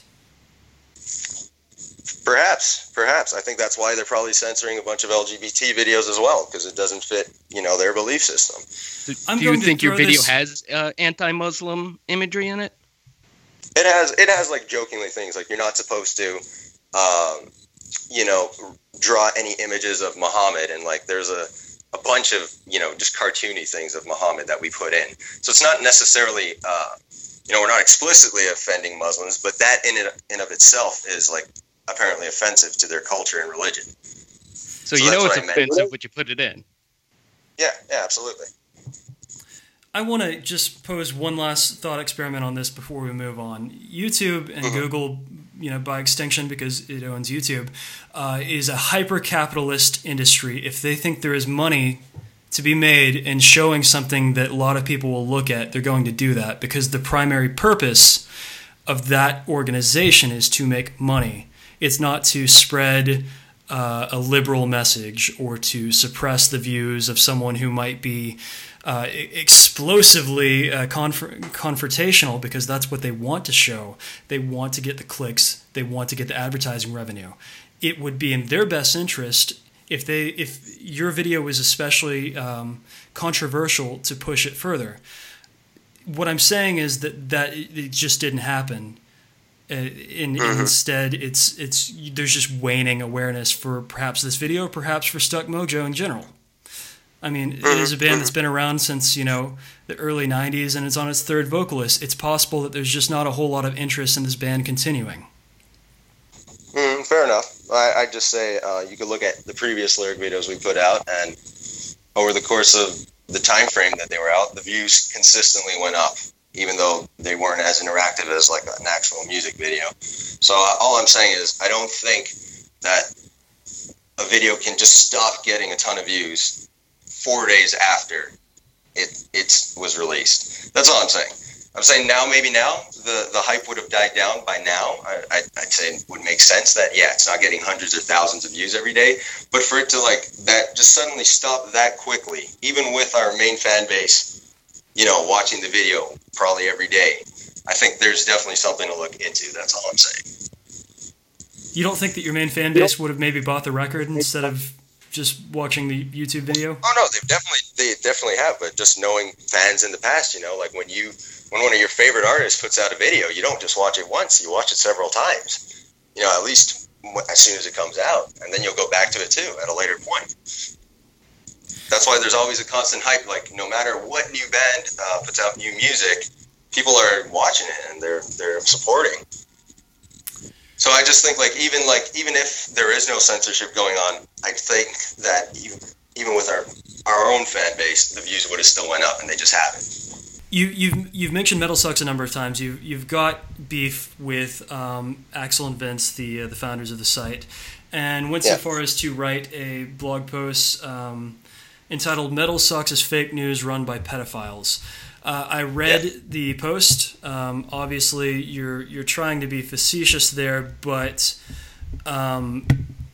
E: Perhaps, perhaps. I think that's why they're probably censoring a bunch of L G B T videos as well, because it doesn't fit, you know, their belief system.
C: I'm
D: Do you think your video
C: this...
D: has uh, anti-Muslim imagery in it?
E: It has. It has like jokingly things like you're not supposed to, um, you know, draw any images of Muhammad, and like there's a, a bunch of, you know, just cartoony things of Muhammad that we put in. So it's not necessarily, uh, you know, we're not explicitly offending Muslims, but that in and in of itself is like apparently offensive to their culture and religion.
D: So, so you know it's offensive, but you put it in.
E: Yeah, yeah, absolutely.
C: I want to just pose one last thought experiment on this before we move on. YouTube and
E: mm-hmm.
C: Google, you know, by extension because it owns YouTube, uh, is a hyper-capitalist industry. If they think there is money to be made in showing something that a lot of people will look at, they're going to do that, because the primary purpose of that organization is to make money. It's not to spread uh, a liberal message or to suppress the views of someone who might be uh, explosively uh, conf- confrontational, because that's what they want to show. They want to get the clicks. They want to get the advertising revenue. It would be in their best interest if they if your video was especially um, controversial to push it further. What I'm saying is that, that it just didn't happen. Uh, in,
E: mm-hmm.
C: Instead, it's it's there's just waning awareness for perhaps this video, perhaps for Stuck Mojo in general. I mean, mm-hmm. it is a band that's been around since, you know, the early nineties, and it's on its third vocalist. It's possible that there's just not a whole lot of interest in this band continuing.
E: Mm, fair enough. I, I'd just say uh, you could look at the previous lyric videos we put out, and over the course of the time frame that they were out, the views consistently went up, even though they weren't as interactive as like an actual music video. So uh, all I'm saying is I don't think that a video can just stop getting a ton of views four days after it it was released. That's all I'm saying. I'm saying now, maybe now, the, the hype would have died down by now. I, I, I'd say it would make sense that, yeah, it's not getting hundreds or thousands of views every day. But for it to, like, that just suddenly stop that quickly, even with our main fan base, you know, watching the video probably every day, I think there's definitely something to look into. That's all I'm saying.
C: You don't think that your main fan base would have maybe bought the record instead of just watching the YouTube video?
E: Oh no, they've definitely they definitely have, but just knowing fans in the past, you know, like when you when one of your favorite artists puts out a video, you don't just watch it once, you watch it several times. You know, at least as soon as it comes out, and then you'll go back to it too at a later point. That's why there's always a constant hype. Like no matter what new band uh, puts out new music, people are watching it and they're they're supporting. So I just think like even like even if there is no censorship going on, I think that even, even with our our own fan base, the views would have still went up, and they just haven't.
C: You you've you've mentioned Metal Sucks a number of times. You you've got beef with um, Axel and Vince, the uh, the founders of the site, and went
E: Yeah.
C: so far as to write a blog post um, entitled "Metal Sucks is fake news run by pedophiles." Uh, I read
E: Yeah.
C: the post. Um, obviously, you're you're trying to be facetious there, but um,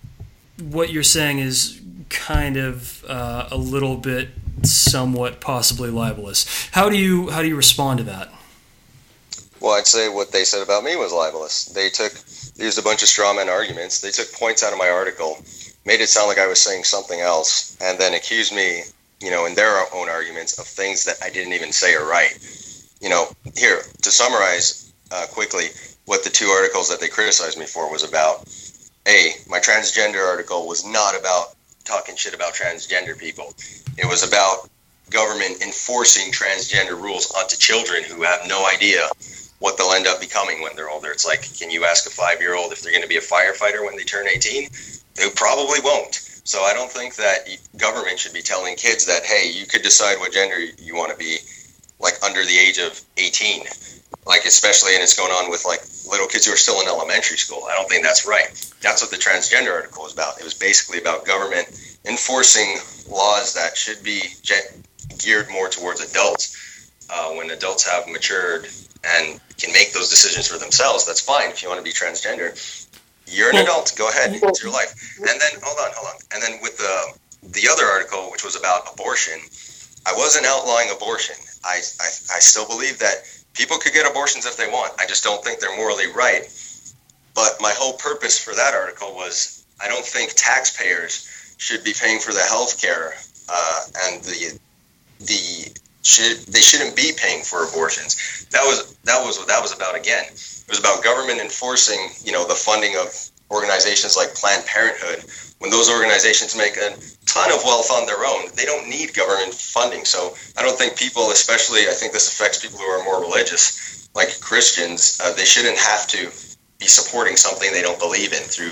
C: what you're saying is kind of uh, a little bit, somewhat, possibly libelous. How do you how do you respond to that?
E: Well, I'd say what they said about me was libelous. They took they used a bunch of straw man arguments. They took points out of my article, made it sound like I was saying something else, and then accused me, you know, in their own arguments of things that I didn't even say or write. You know, here, to summarize uh, quickly what the two articles that they criticized me for was about. A, my transgender article was not about talking shit about transgender people. It was about government enforcing transgender rules onto children who have no idea what they'll end up becoming when they're older. It's like, can you ask a five-year-old if they're going to be a firefighter when they turn eighteen? They probably won't. So I don't think that government should be telling kids that, hey, you could decide what gender you want to be, like under the age of eighteen. Like, especially, and it's going on with like little kids who are still in elementary school. I don't think that's right. That's what the transgender article was about. It was basically about government enforcing laws that should be ge- geared more towards adults. Uh, when adults have matured and can make those decisions for themselves, that's fine. If you want to be transgender, you're an
C: Well,
E: adult. Go ahead. It's your life. And then, hold on, hold on. And then with the the other article, which was about abortion, I wasn't outlawing abortion. I, I, I still believe that people could get abortions if they want. I just don't think they're morally right. But my whole purpose for that article was I don't think taxpayers should be paying for the health care uh, and the the should they shouldn't be paying for abortions. That was that was what that was about again. It was about government enforcing, you know, the funding of organizations like Planned Parenthood. When those organizations make a ton of wealth on their own, they don't need government funding. So I don't think people, especially, I think this affects people who are more religious, like Christians, uh, they shouldn't have to be supporting something they don't believe in through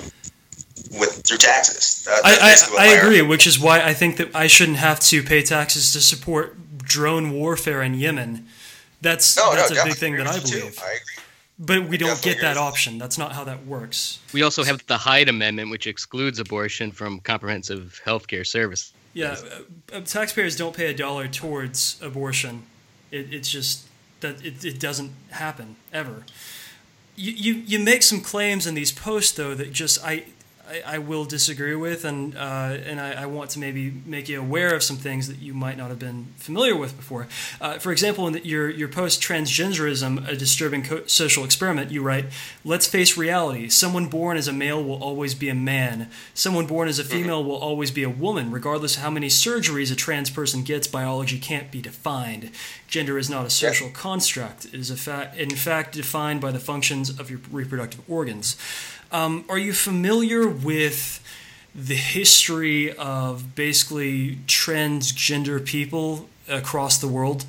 E: with through taxes. That, that's
C: I,
E: basically what
C: I, I
E: my
C: agree,
E: argument-
C: which is why I think that I shouldn't have to pay taxes to support drone warfare in Yemen. That's
E: No,
C: that's
E: no,
C: a big thing
E: definitely
C: that I
E: agree with you,
C: believe.
E: too. I agree.
C: But we don't
E: definitely
C: get that
E: agree with
C: option. That's not how that works.
D: We also have the Hyde Amendment, which excludes abortion from comprehensive health care service.
C: Yeah, uh, uh, taxpayers don't pay a dollar towards abortion. It, it's just that it, it doesn't happen ever. You, you you make some claims in these posts though that just I I, I will disagree with, and uh, and I, I want to maybe make you aware of some things that you might not have been familiar with before. Uh, for example, in the, your your post "Transgenderism: A Disturbing Co- Social Experiment," you write, "Let's face reality. Someone born as a male will always be a man. Someone born as a female will always be a woman. Regardless of how many surgeries a trans person gets, biology can't be defined. Gender is not a social construct. It is a fa- in fact defined by the functions of your reproductive organs." Um, are you familiar with the history of basically transgender people across the world?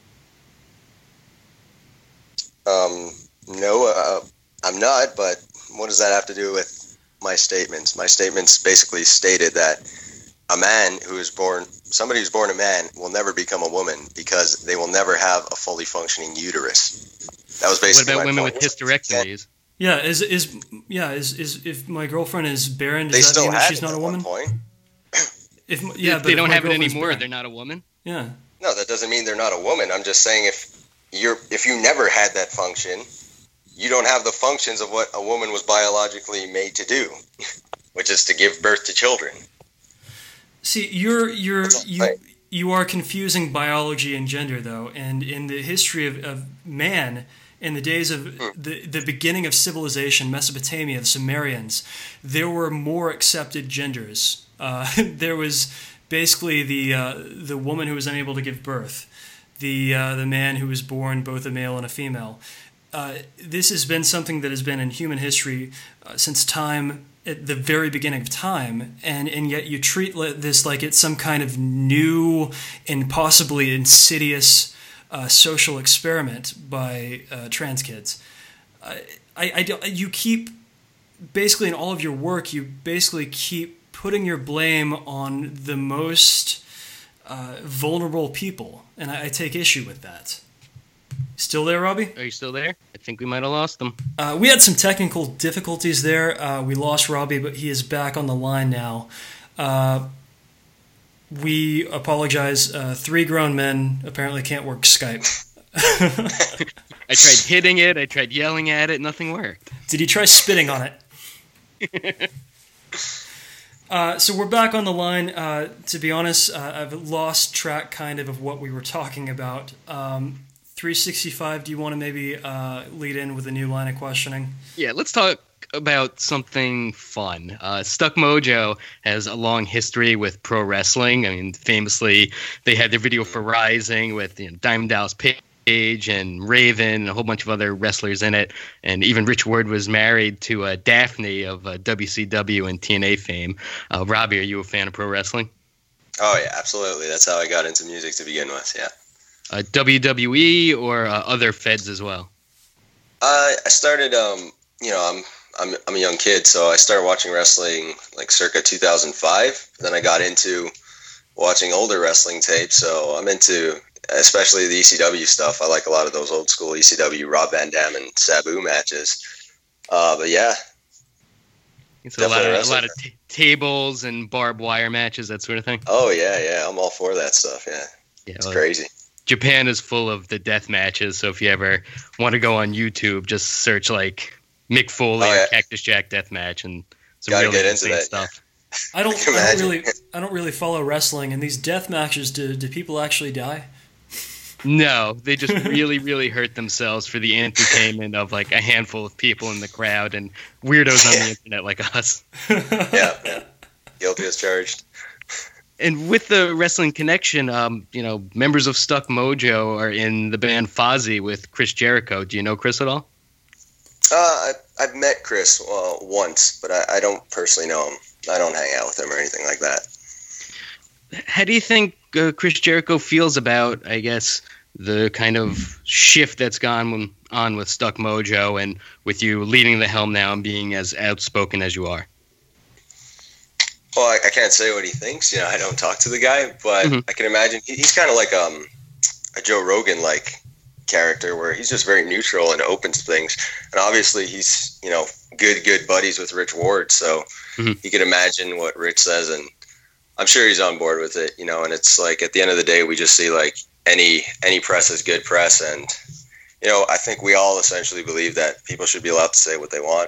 E: Um, no, uh, I'm not, but what does that have to do with my statements? My statements basically stated that a man who is born, somebody who's born a man will never become a woman because they will never have a fully functioning uterus. That was
D: What
E: basically
D: about
E: my
D: women
E: point.
D: with hysterectomies?
C: Yeah, is is yeah is is if my girlfriend is barren, does
E: They
C: that
E: still
C: mean that
E: had
C: she's
E: it
C: not a
E: at
C: woman?
E: one point.
C: If m- yeah,
D: If
C: but
D: they
C: if
D: don't
C: my
D: have it
C: girlfriend's
D: anymore,
C: barren-
D: they're not a woman.
C: yeah.
E: No, that doesn't mean they're not a woman. I'm just saying if you're if you never had that function, you don't have the functions of what a woman was biologically made to do, which is to give birth to children.
C: See, you're you're
E: That's all
C: you
E: right.
C: you are confusing biology and gender though, and in the history of, of man. In the days of the, the beginning of civilization, Mesopotamia, the Sumerians, there were more accepted genders. Uh, there was basically the uh, the woman who was unable to give birth, the uh, the man who was born both a male and a female. Uh, this has been something that has been in human history uh, since time, at the very beginning of time, and, and yet you treat this like it's some kind of new and possibly insidious uh, social experiment by uh, trans kids. Uh, I, I, you keep, basically in all of your work, you basically keep putting your blame on the most uh, vulnerable people, and I, I take issue with that. Still there, Robbie?
D: Are you still there? I think we might have lost them.
C: Uh, we had some technical difficulties there. Uh, we lost Robbie, but he is back on the line now. Uh, we apologize. Uh, three grown men apparently can't work Skype.
D: I tried hitting it. I tried yelling at it. Nothing worked.
C: Did you try spitting on it? Uh, so we're back on the line. Uh, to be honest, uh, I've lost track kind of of what we were talking about. Um, three sixty-five, do you want to maybe uh, lead in with a new line of questioning?
D: Yeah, let's talk about something fun. Uh, Stuck Mojo has a long history with pro wrestling. I mean, famously, they had their video for Rising with you know, Diamond Dallas Page and Raven and a whole bunch of other wrestlers in it. And even Rich Ward was married to uh, Daphne of uh, W C W and T N A fame. Uh, Robbie, are you a fan of pro wrestling?
E: Oh, yeah, absolutely. That's how I got into music to begin with, yeah.
D: Uh, W W E or uh, other feds as well?
E: Uh, I started, um, you know, I'm I'm I'm a young kid, so I started watching wrestling like circa two thousand five. Then I got into watching older wrestling tapes, so I'm into especially the E C W stuff. I like a lot of those old school E C W Rob Van Dam and Sabu matches. Uh, but yeah,
D: it's a lot of a lot of t- tables and barbed wire matches, that sort of thing.
E: Oh yeah, yeah, I'm all for that stuff. Yeah, yeah it's well, crazy.
D: Japan is full of the death matches, so if you ever want to go on YouTube, just search like Mick Foley oh, yeah. or Cactus Jack death match and some
E: Gotta
D: really
E: get into that
D: stuff.
C: Yeah. I don't, I don't really, I don't really follow wrestling, and these death matches, do do people actually die?
D: No, they just really, really hurt themselves for the entertainment of like a handful of people in the crowd and weirdos on the internet like us.
E: Yeah, yeah. Guilty as charged.
D: And with the Wrestling Connection, um, you know, members of Stuck Mojo are in the band Fozzy with Chris Jericho. Do you know Chris at all?
E: Uh, I, I've met Chris uh, once, but I, I don't personally know him. I don't hang out with him or anything like that.
D: How do you think uh, Chris Jericho feels about, I guess, the kind of shift that's gone on with Stuck Mojo and with you leading the helm now and being as outspoken as you are?
E: Well, I, I can't say what he thinks. You know, I don't talk to the guy, but mm-hmm. I can imagine he, he's kind of like um, a Joe Rogan-like character where he's just very neutral and open to things. And obviously he's, you know, good, good buddies with Rich Ward. So mm-hmm. you can imagine what Rich says, and I'm sure he's on board with it, you know, and it's like at the end of the day, we just see like any, any press is good press. And, you know, I think we all essentially believe that people should be allowed to say what they want.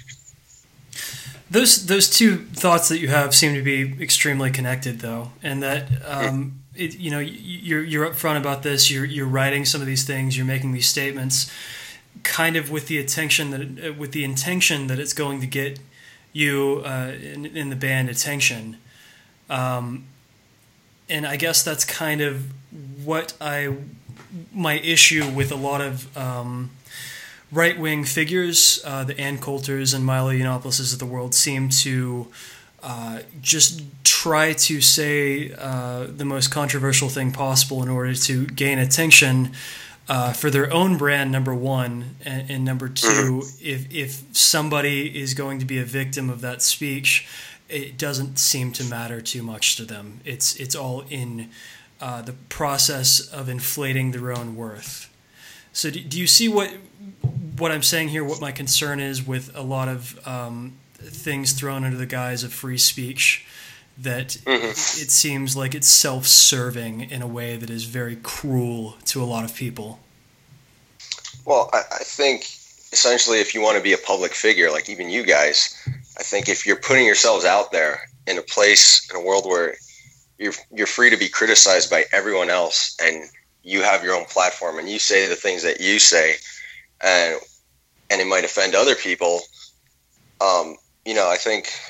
C: Those those two thoughts that you have seem to be extremely connected, though, and that um, it, you know you're you're upfront about this. You're you're writing some of these things. You're making these statements, kind of with the attention that it, with the intention that it's going to get you uh, in, in the band attention. Um, and I guess that's kind of what I my issue with a lot of. Um, right-wing figures, uh, the Ann Coulters and Milo Yiannopoulos of the world, seem to uh, just try to say uh, the most controversial thing possible in order to gain attention uh, for their own brand, number one, and, and number two, if if somebody is going to be a victim of that speech, it doesn't seem to matter too much to them. It's it's all in uh, the process of inflating their own worth. So do, do you see what what I'm saying here, what my concern is with a lot of um, things thrown under the guise of free speech, that mm-hmm. it seems like it's self-serving in a way that is very cruel to a lot of people?
E: Well, I, I think essentially if you want to be a public figure, like even you guys, I think if you're putting yourselves out there in a place, in a world where you're you're free to be criticized by everyone else and you have your own platform and you say the things that you say, and and it might offend other people. Um, you know, I think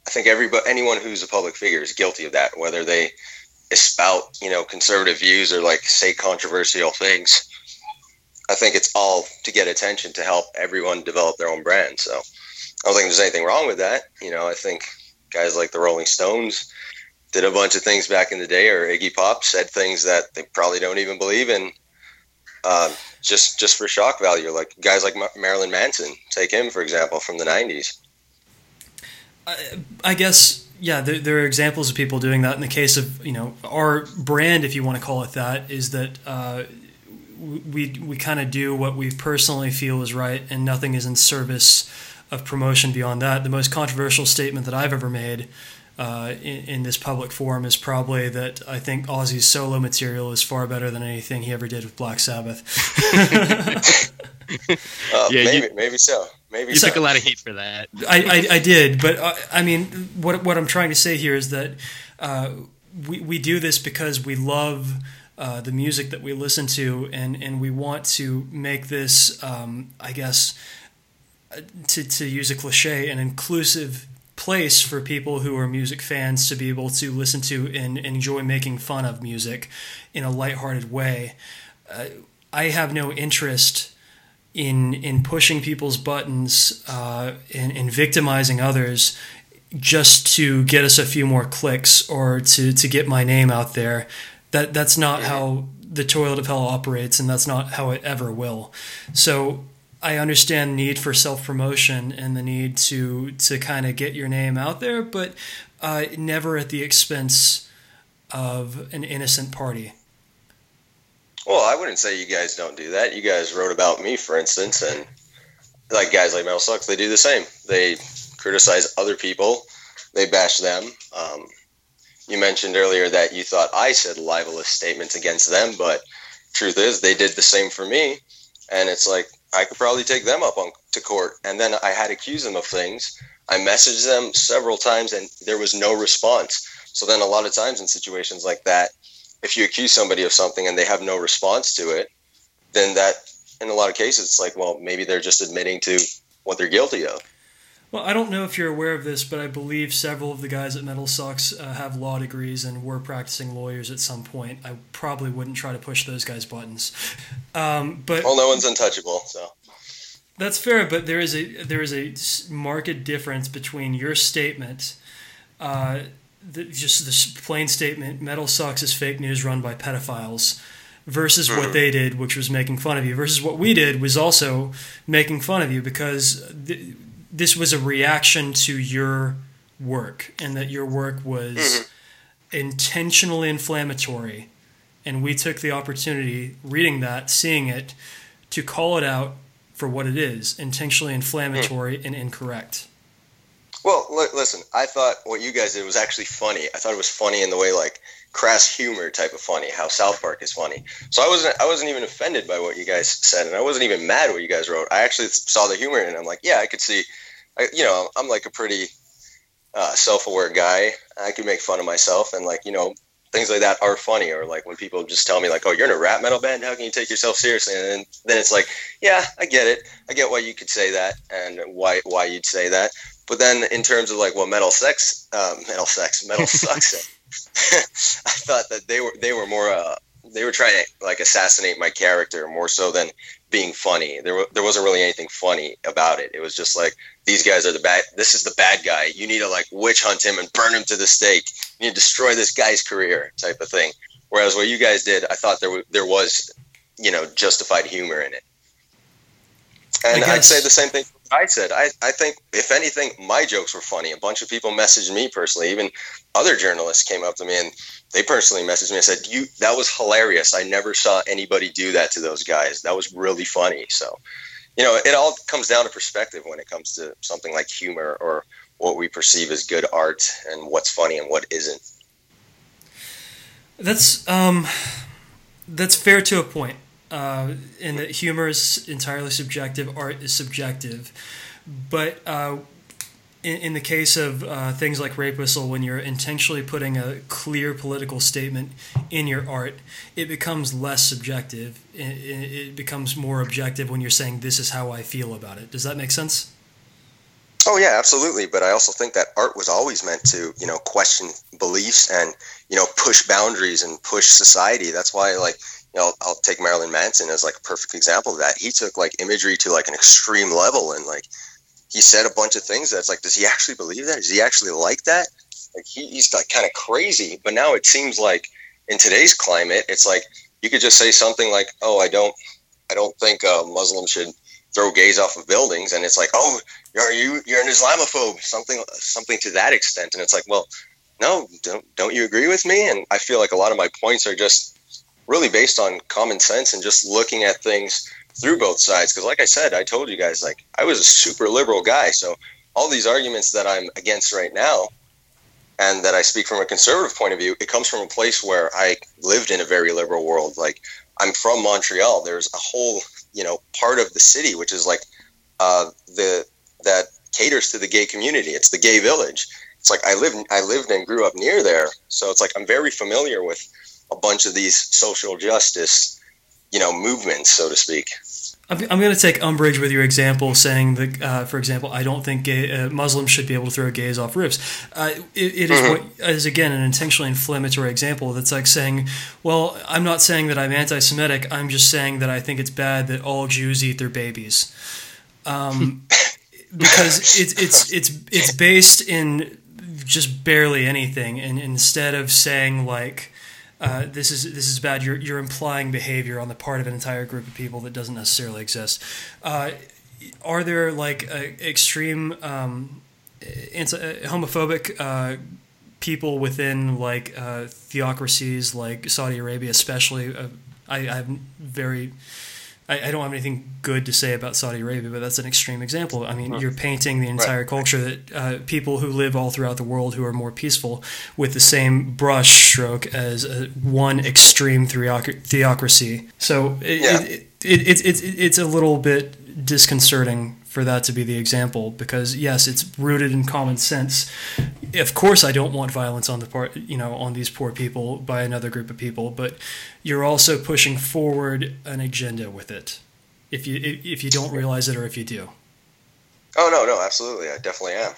E: I think everybody, anyone who's a public figure is guilty of that, whether they espout, you know, conservative views or like say controversial things. I think it's all to get attention, to help everyone develop their own brand. So I don't think there's anything wrong with that. You know, I think guys like the Rolling Stones did a bunch of things back in the day, or Iggy Pop said things that they probably don't even believe in, uh, just just for shock value. Like guys like Marilyn Manson, take him for example, from the nineties.
C: I, I guess, yeah, there, there are examples of people doing that. In the case of, you know, our brand, if you want to call it that, is that uh, we we kind of do what we personally feel is right, and nothing is in service of promotion beyond that. The most controversial statement that I've ever made uh, in, in this public forum is probably that I think Ozzy's solo material is far better than anything he ever did with Black Sabbath.
E: uh,
D: yeah,
E: maybe,
D: you,
E: maybe so. Maybe
D: you
E: so.
D: took a lot of heat for that.
C: I, I, I did, but uh, I mean, what what I'm trying to say here is that uh, we we do this because we love uh, the music that we listen to, and, and we want to make this, um, I guess, to to use a cliche, an inclusive place for people who are music fans to be able to listen to and enjoy making fun of music in a lighthearted way. Uh, I have no interest in in pushing people's buttons uh, and, and victimizing others just to get us a few more clicks or to, to get my name out there. That that's not how the Toilet of Hell operates, and that's not how it ever will. So I understand the need for self-promotion and the need to to kind of get your name out there, but uh, never at the expense of an innocent party.
E: Well, I wouldn't say you guys don't do that. You guys wrote about me, for instance, and like guys like Metal Sucks, they do the same. They criticize other people. They bash them. Um, you mentioned earlier that you thought I said libelous statements against them, but truth is they did the same for me. And it's like, I could probably take them up on to court. And then I had accused them of things. I messaged them several times and there was no response. So then a lot of times in situations like that, if you accuse somebody of something and they have no response to it, then that, in a lot of cases, it's like, well, maybe they're just admitting to what they're guilty of.
C: Well, I don't know if you're aware of this, but I believe several of the guys at Metal Sucks uh, have law degrees and were practicing lawyers at some point. I probably wouldn't try to push those guys' buttons. Um, but
E: well, no one's untouchable, so.
C: That's fair, but there is a there is a marked difference between your statement, uh, the, just this plain statement, Metal Sucks is fake news run by pedophiles, versus what they did, which was making fun of you, versus what we did was also making fun of you, because th- this was a reaction to your work, and that your work was mm-hmm. intentionally inflammatory, and we took the opportunity, reading that, seeing it, to call it out for what it is, intentionally inflammatory mm. and incorrect.
E: Well, li- listen, I thought what you guys did was actually funny. I thought it was funny in the way, like, crass humor type of funny, how South Park is funny. So I wasn't I wasn't even offended by what you guys said, and I wasn't even mad what you guys wrote. I actually saw the humor in it, and I'm like, yeah, I could see, I, you know, I'm like a pretty uh, self-aware guy. I can make fun of myself, and, like, you know, things like that are funny. Or like when people just tell me like, oh, you're in a rap metal band, how can you take yourself seriously? And then, then it's like, yeah, I get it. I get why you could say that and why why you'd say that. But then in terms of like what Metal Sex, um, Metal Sex, Metal Sucks, I thought that they were they were more uh, they were trying to like assassinate my character more so than being funny. There there wasn't really anything funny about it. It was just like, these guys are the bad. This is the bad guy. You need to like witch hunt him and burn him to the stake. You need to destroy this guy's career, type of thing. Whereas what you guys did, I thought there w- there was, you know, justified humor in it. And I'd say the same thing I said. I, I think, if anything, my jokes were funny. A bunch of people messaged me personally. Even other journalists came up to me and they personally messaged me and said, "You, that was hilarious. I never saw anybody do that to those guys. That was really funny." So, you know, it all comes down to perspective when it comes to something like humor or what we perceive as good art and what's funny and what isn't.
C: That's um, that's fair to a point. Uh, and that humor is entirely subjective, art is subjective. But uh, in, in the case of uh, things like Rape Whistle, when you're intentionally putting a clear political statement in your art, it becomes less subjective. It, it becomes more objective when you're saying, this is how I feel about it. Does that make sense?
E: Oh yeah, absolutely. But I also think that art was always meant to, you know, question beliefs and, you know, push boundaries and push society. That's why, like, you know, I'll, I'll take Marilyn Manson as like a perfect example of that. He took like imagery to like an extreme level, and like he said a bunch of things that's like, does he actually believe that? Does he actually like that? Like he, he's like kind of crazy. But now it seems like in today's climate, it's like you could just say something like, oh, I don't, I don't think uh, Muslims should throw gays off of buildings, and it's like, oh, you're you you're an Islamophobe, something something to that extent. And it's like, well, no, don't don't you agree with me? And I feel like a lot of my points are just really based on common sense and just looking at things through both sides. Because like I said, I told you guys, like, I was a super liberal guy, so all these arguments that I'm against right now and that I speak from a conservative point of view, it comes from a place where I lived in a very liberal world. Like, I'm from Montreal. There's a whole, you know, part of the city which is like uh, the that caters to the gay community. It's the gay village. It's like I lived I lived and grew up near there, so it's like I'm very familiar with a bunch of these social justice, you know, movements, so to speak.
C: I'm, I'm going to take umbrage with your example, saying that, uh, for example, I don't think gay, uh, Muslims should be able to throw gays off roofs. Uh, it it is,
E: Mm-hmm.
C: what, is, again, an intentionally inflammatory example. That's like saying, well, I'm not saying that I'm anti-Semitic. I'm just saying that I think it's bad that all Jews eat their babies. Um, because it's it's it's it's based in just barely anything, and instead of saying like, Uh, this is this is bad. You're you're implying behavior on the part of an entire group of people that doesn't necessarily exist. Uh, are there like uh, extreme um, anti- homophobic uh, people within like uh, theocracies like Saudi Arabia, especially? Uh, I, I have very. I, I don't have anything good to say about Saudi Arabia, but that's an extreme example. I mean, you're painting the entire
E: Right.
C: culture that uh, people who live all throughout the world who are more peaceful with the same brush stroke as a, one extreme theoc- theocracy. So it,
E: Yeah.
C: it, it, it, it, it, it's a little bit disconcerting for that to be the example, because yes, it's rooted in common sense. Of course, I don't want violence on the part, you know, on these poor people by another group of people, but you're also pushing forward an agenda with it. If you if you don't realize it, or if you do.
E: Oh no, no, absolutely, I definitely am.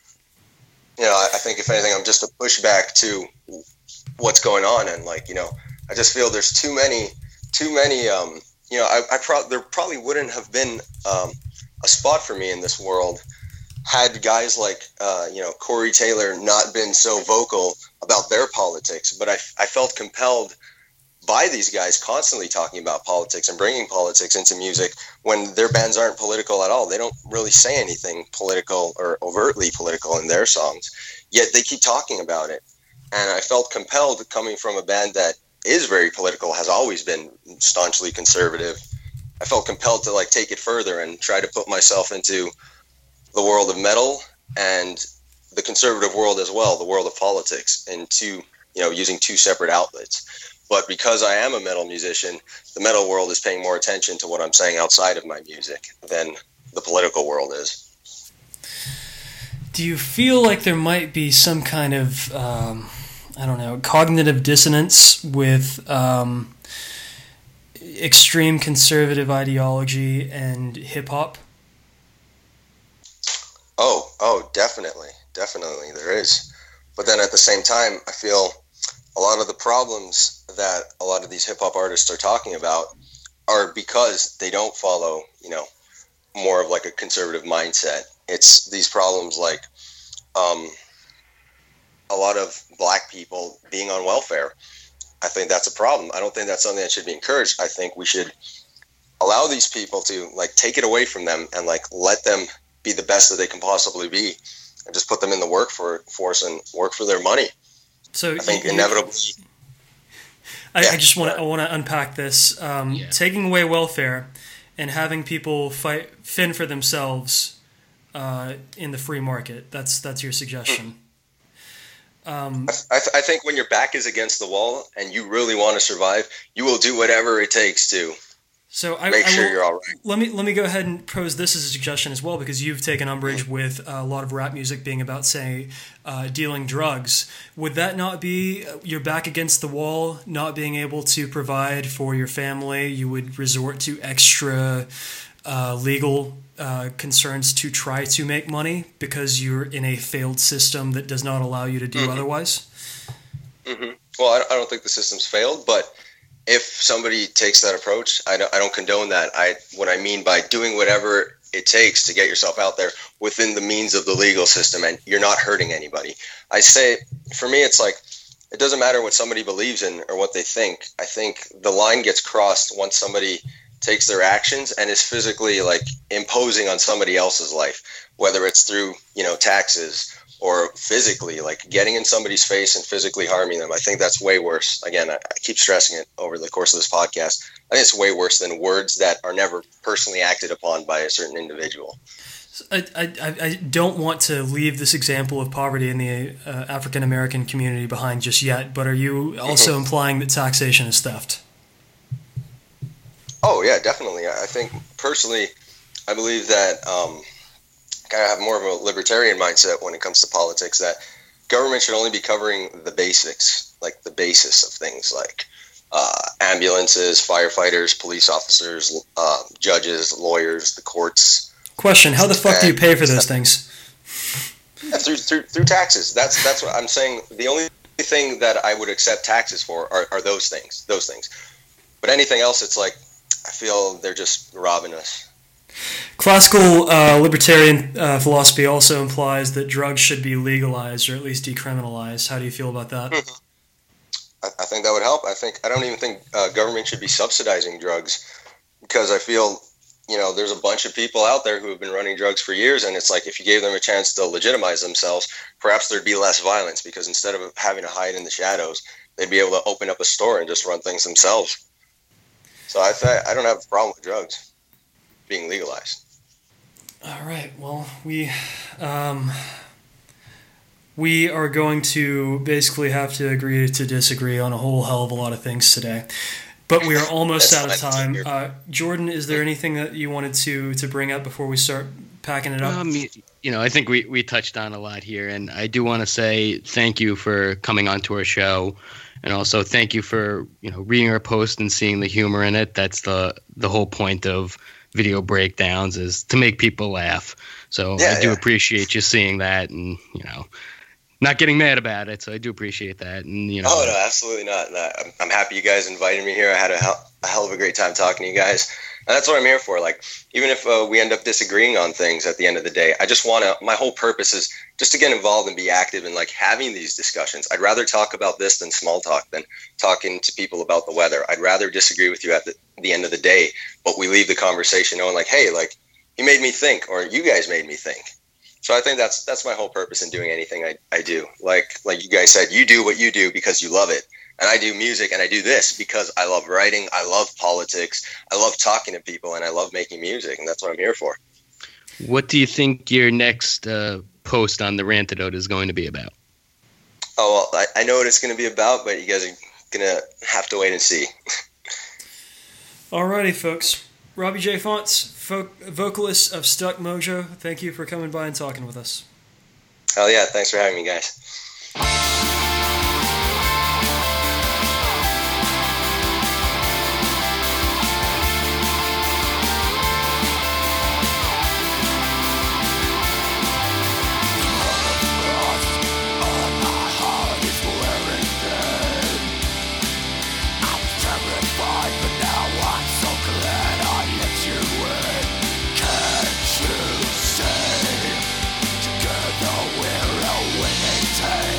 E: You know, I, I think if anything, I'm just a pushback to what's going on, and like, you know, I just feel there's too many, too many. Um, you know, I, I pro- there probably wouldn't have been um, a spot for me in this world had guys like, uh, you know, Corey Taylor not been so vocal about their politics. But I, I felt compelled by these guys constantly talking about politics and bringing politics into music when their bands aren't political at all. They don't really say anything political or overtly political in their songs, yet they keep talking about it. And I felt compelled, coming from a band that is very political, has always been staunchly conservative, I felt compelled to like take it further and try to put myself into the world of metal and the conservative world as well, the world of politics, and two, you know, using two separate outlets. But because I am a metal musician, the metal world is paying more attention to what I'm saying outside of my music than the political world is.
C: Do you feel like there might be some kind of, um, I don't know, cognitive dissonance with um, extreme conservative ideology and hip-hop?
E: Oh, oh, definitely. Definitely there is. But then at the same time, I feel a lot of the problems that a lot of these hip-hop artists are talking about are because they don't follow, you know, more of like a conservative mindset. It's these problems like um, a lot of black people being on welfare. I think that's a problem. I don't think that's something that should be encouraged. I think we should allow these people to like take it away from them and like let them be the best that they can possibly be, and just put them in the workforce and work for their money.
C: So
E: I think
C: you,
E: inevitably.
C: I,
E: Yeah.
C: I just want to I want to unpack this. Um,
D: Yeah.
C: Taking away welfare and having people fight fend for themselves uh, in the free market. That's that's your suggestion. Um,
E: I, th- I think when your back is against the wall and you really want to survive, you will do whatever it takes to
C: so I,
E: make
C: I
E: sure
C: will,
E: you're all right.
C: Let me let me go ahead and pose this as a suggestion as well, because you've taken umbrage with a lot of rap music being about, say, uh, dealing drugs. Would that not be your back against the wall, not being able to provide for your family? You would resort to extra uh, legal uh, concerns to try to make money because you're in a failed system that does not allow you to do
E: mm-hmm.
C: otherwise?
E: Mm-hmm. Well, I, I don't think the system's failed, but if somebody takes that approach, I don't, I don't condone that. I what I mean by doing whatever it takes to get yourself out there within the means of the legal system, and you're not hurting anybody. I say, for me, it's like, it doesn't matter what somebody believes in or what they think. I think the line gets crossed once somebody takes their actions and is physically like imposing on somebody else's life, whether it's through, you know, taxes or physically, like getting in somebody's face and physically harming them. I think that's way worse. Again, I, I keep stressing it over the course of this podcast. I think it's way worse than words that are never personally acted upon by a certain individual.
C: I, I, I don't want to leave this example of poverty in the uh, African American community behind just yet, but are you also mm-hmm. implying that taxation is theft?
E: Oh, yeah, definitely. I think personally, I believe that um, kind of have more of a libertarian mindset when it comes to politics, that government should only be covering the basics, like the basis of things like uh, ambulances, firefighters, police officers, uh, judges, lawyers, the courts.
C: Question: how the fuck do you pay for those things?
E: Yeah, through, through through taxes. That's that's what I'm saying. The only thing that I would accept taxes for are, are those things. Those things. But anything else, it's like I feel they're just robbing us.
C: Classical uh, libertarian uh, philosophy also implies that drugs should be legalized or at least decriminalized. How do you feel about that?
E: I, I think that would help. I think I don't even think uh, government should be subsidizing drugs, because I feel, you know, there's a bunch of people out there who have been running drugs for years, and it's like if you gave them a chance to legitimize themselves, perhaps there'd be less violence, because instead of having to hide in the shadows, they'd be able to open up a store and just run things themselves. So I th- I don't have a problem with drugs being legalized.
C: All right. Well, we um, we are going to basically have to agree to disagree on a whole hell of a lot of things today. But we are almost out of time. Uh, Jordan, is there anything that you wanted to, to bring up before we start packing it up?
D: Um, you know, I think we, we touched on a lot here, and I do want to say thank you for coming onto our show, and also thank you for, you know, reading our post and seeing the humor in it. That's the the whole point of video breakdowns, is to make people laugh. So yeah, I do yeah. appreciate you seeing that, and, you know, not getting mad about it, so I do appreciate that. And you know,
E: oh no, absolutely not. I'm, I'm happy you guys invited me here. I had a hell, a hell of a great time talking to you guys, and that's what I'm here for. Like, even if uh, we end up disagreeing on things at the end of the day, I just want to. My whole purpose is just to get involved and be active in like having these discussions. I'd rather talk about this than small talk, than talking to people about the weather. I'd rather disagree with you at the, the end of the day, but we leave the conversation knowing like, hey, like he made me think, or you guys made me think. So I think that's that's my whole purpose in doing anything I, I do. Like like you guys said, you do what you do because you love it. And I do music and I do this because I love writing, I love politics, I love talking to people, and I love making music, and that's what I'm here for.
D: What do you think your next uh, post on the Rantidote is going to be about?
E: Oh, well, I, I know what it's going to be about, but you guys are going to have to wait and see.
C: Alrighty, folks. Robbie J. Fonts, vo- vocalist of Stuck Mojo, thank you for coming by and talking with us.
E: Hell yeah, thanks for having me, guys.
F: Together we're a winning team.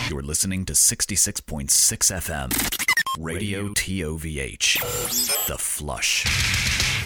B: You're listening to sixty-six point six F M, Radio T O V H, The Flush.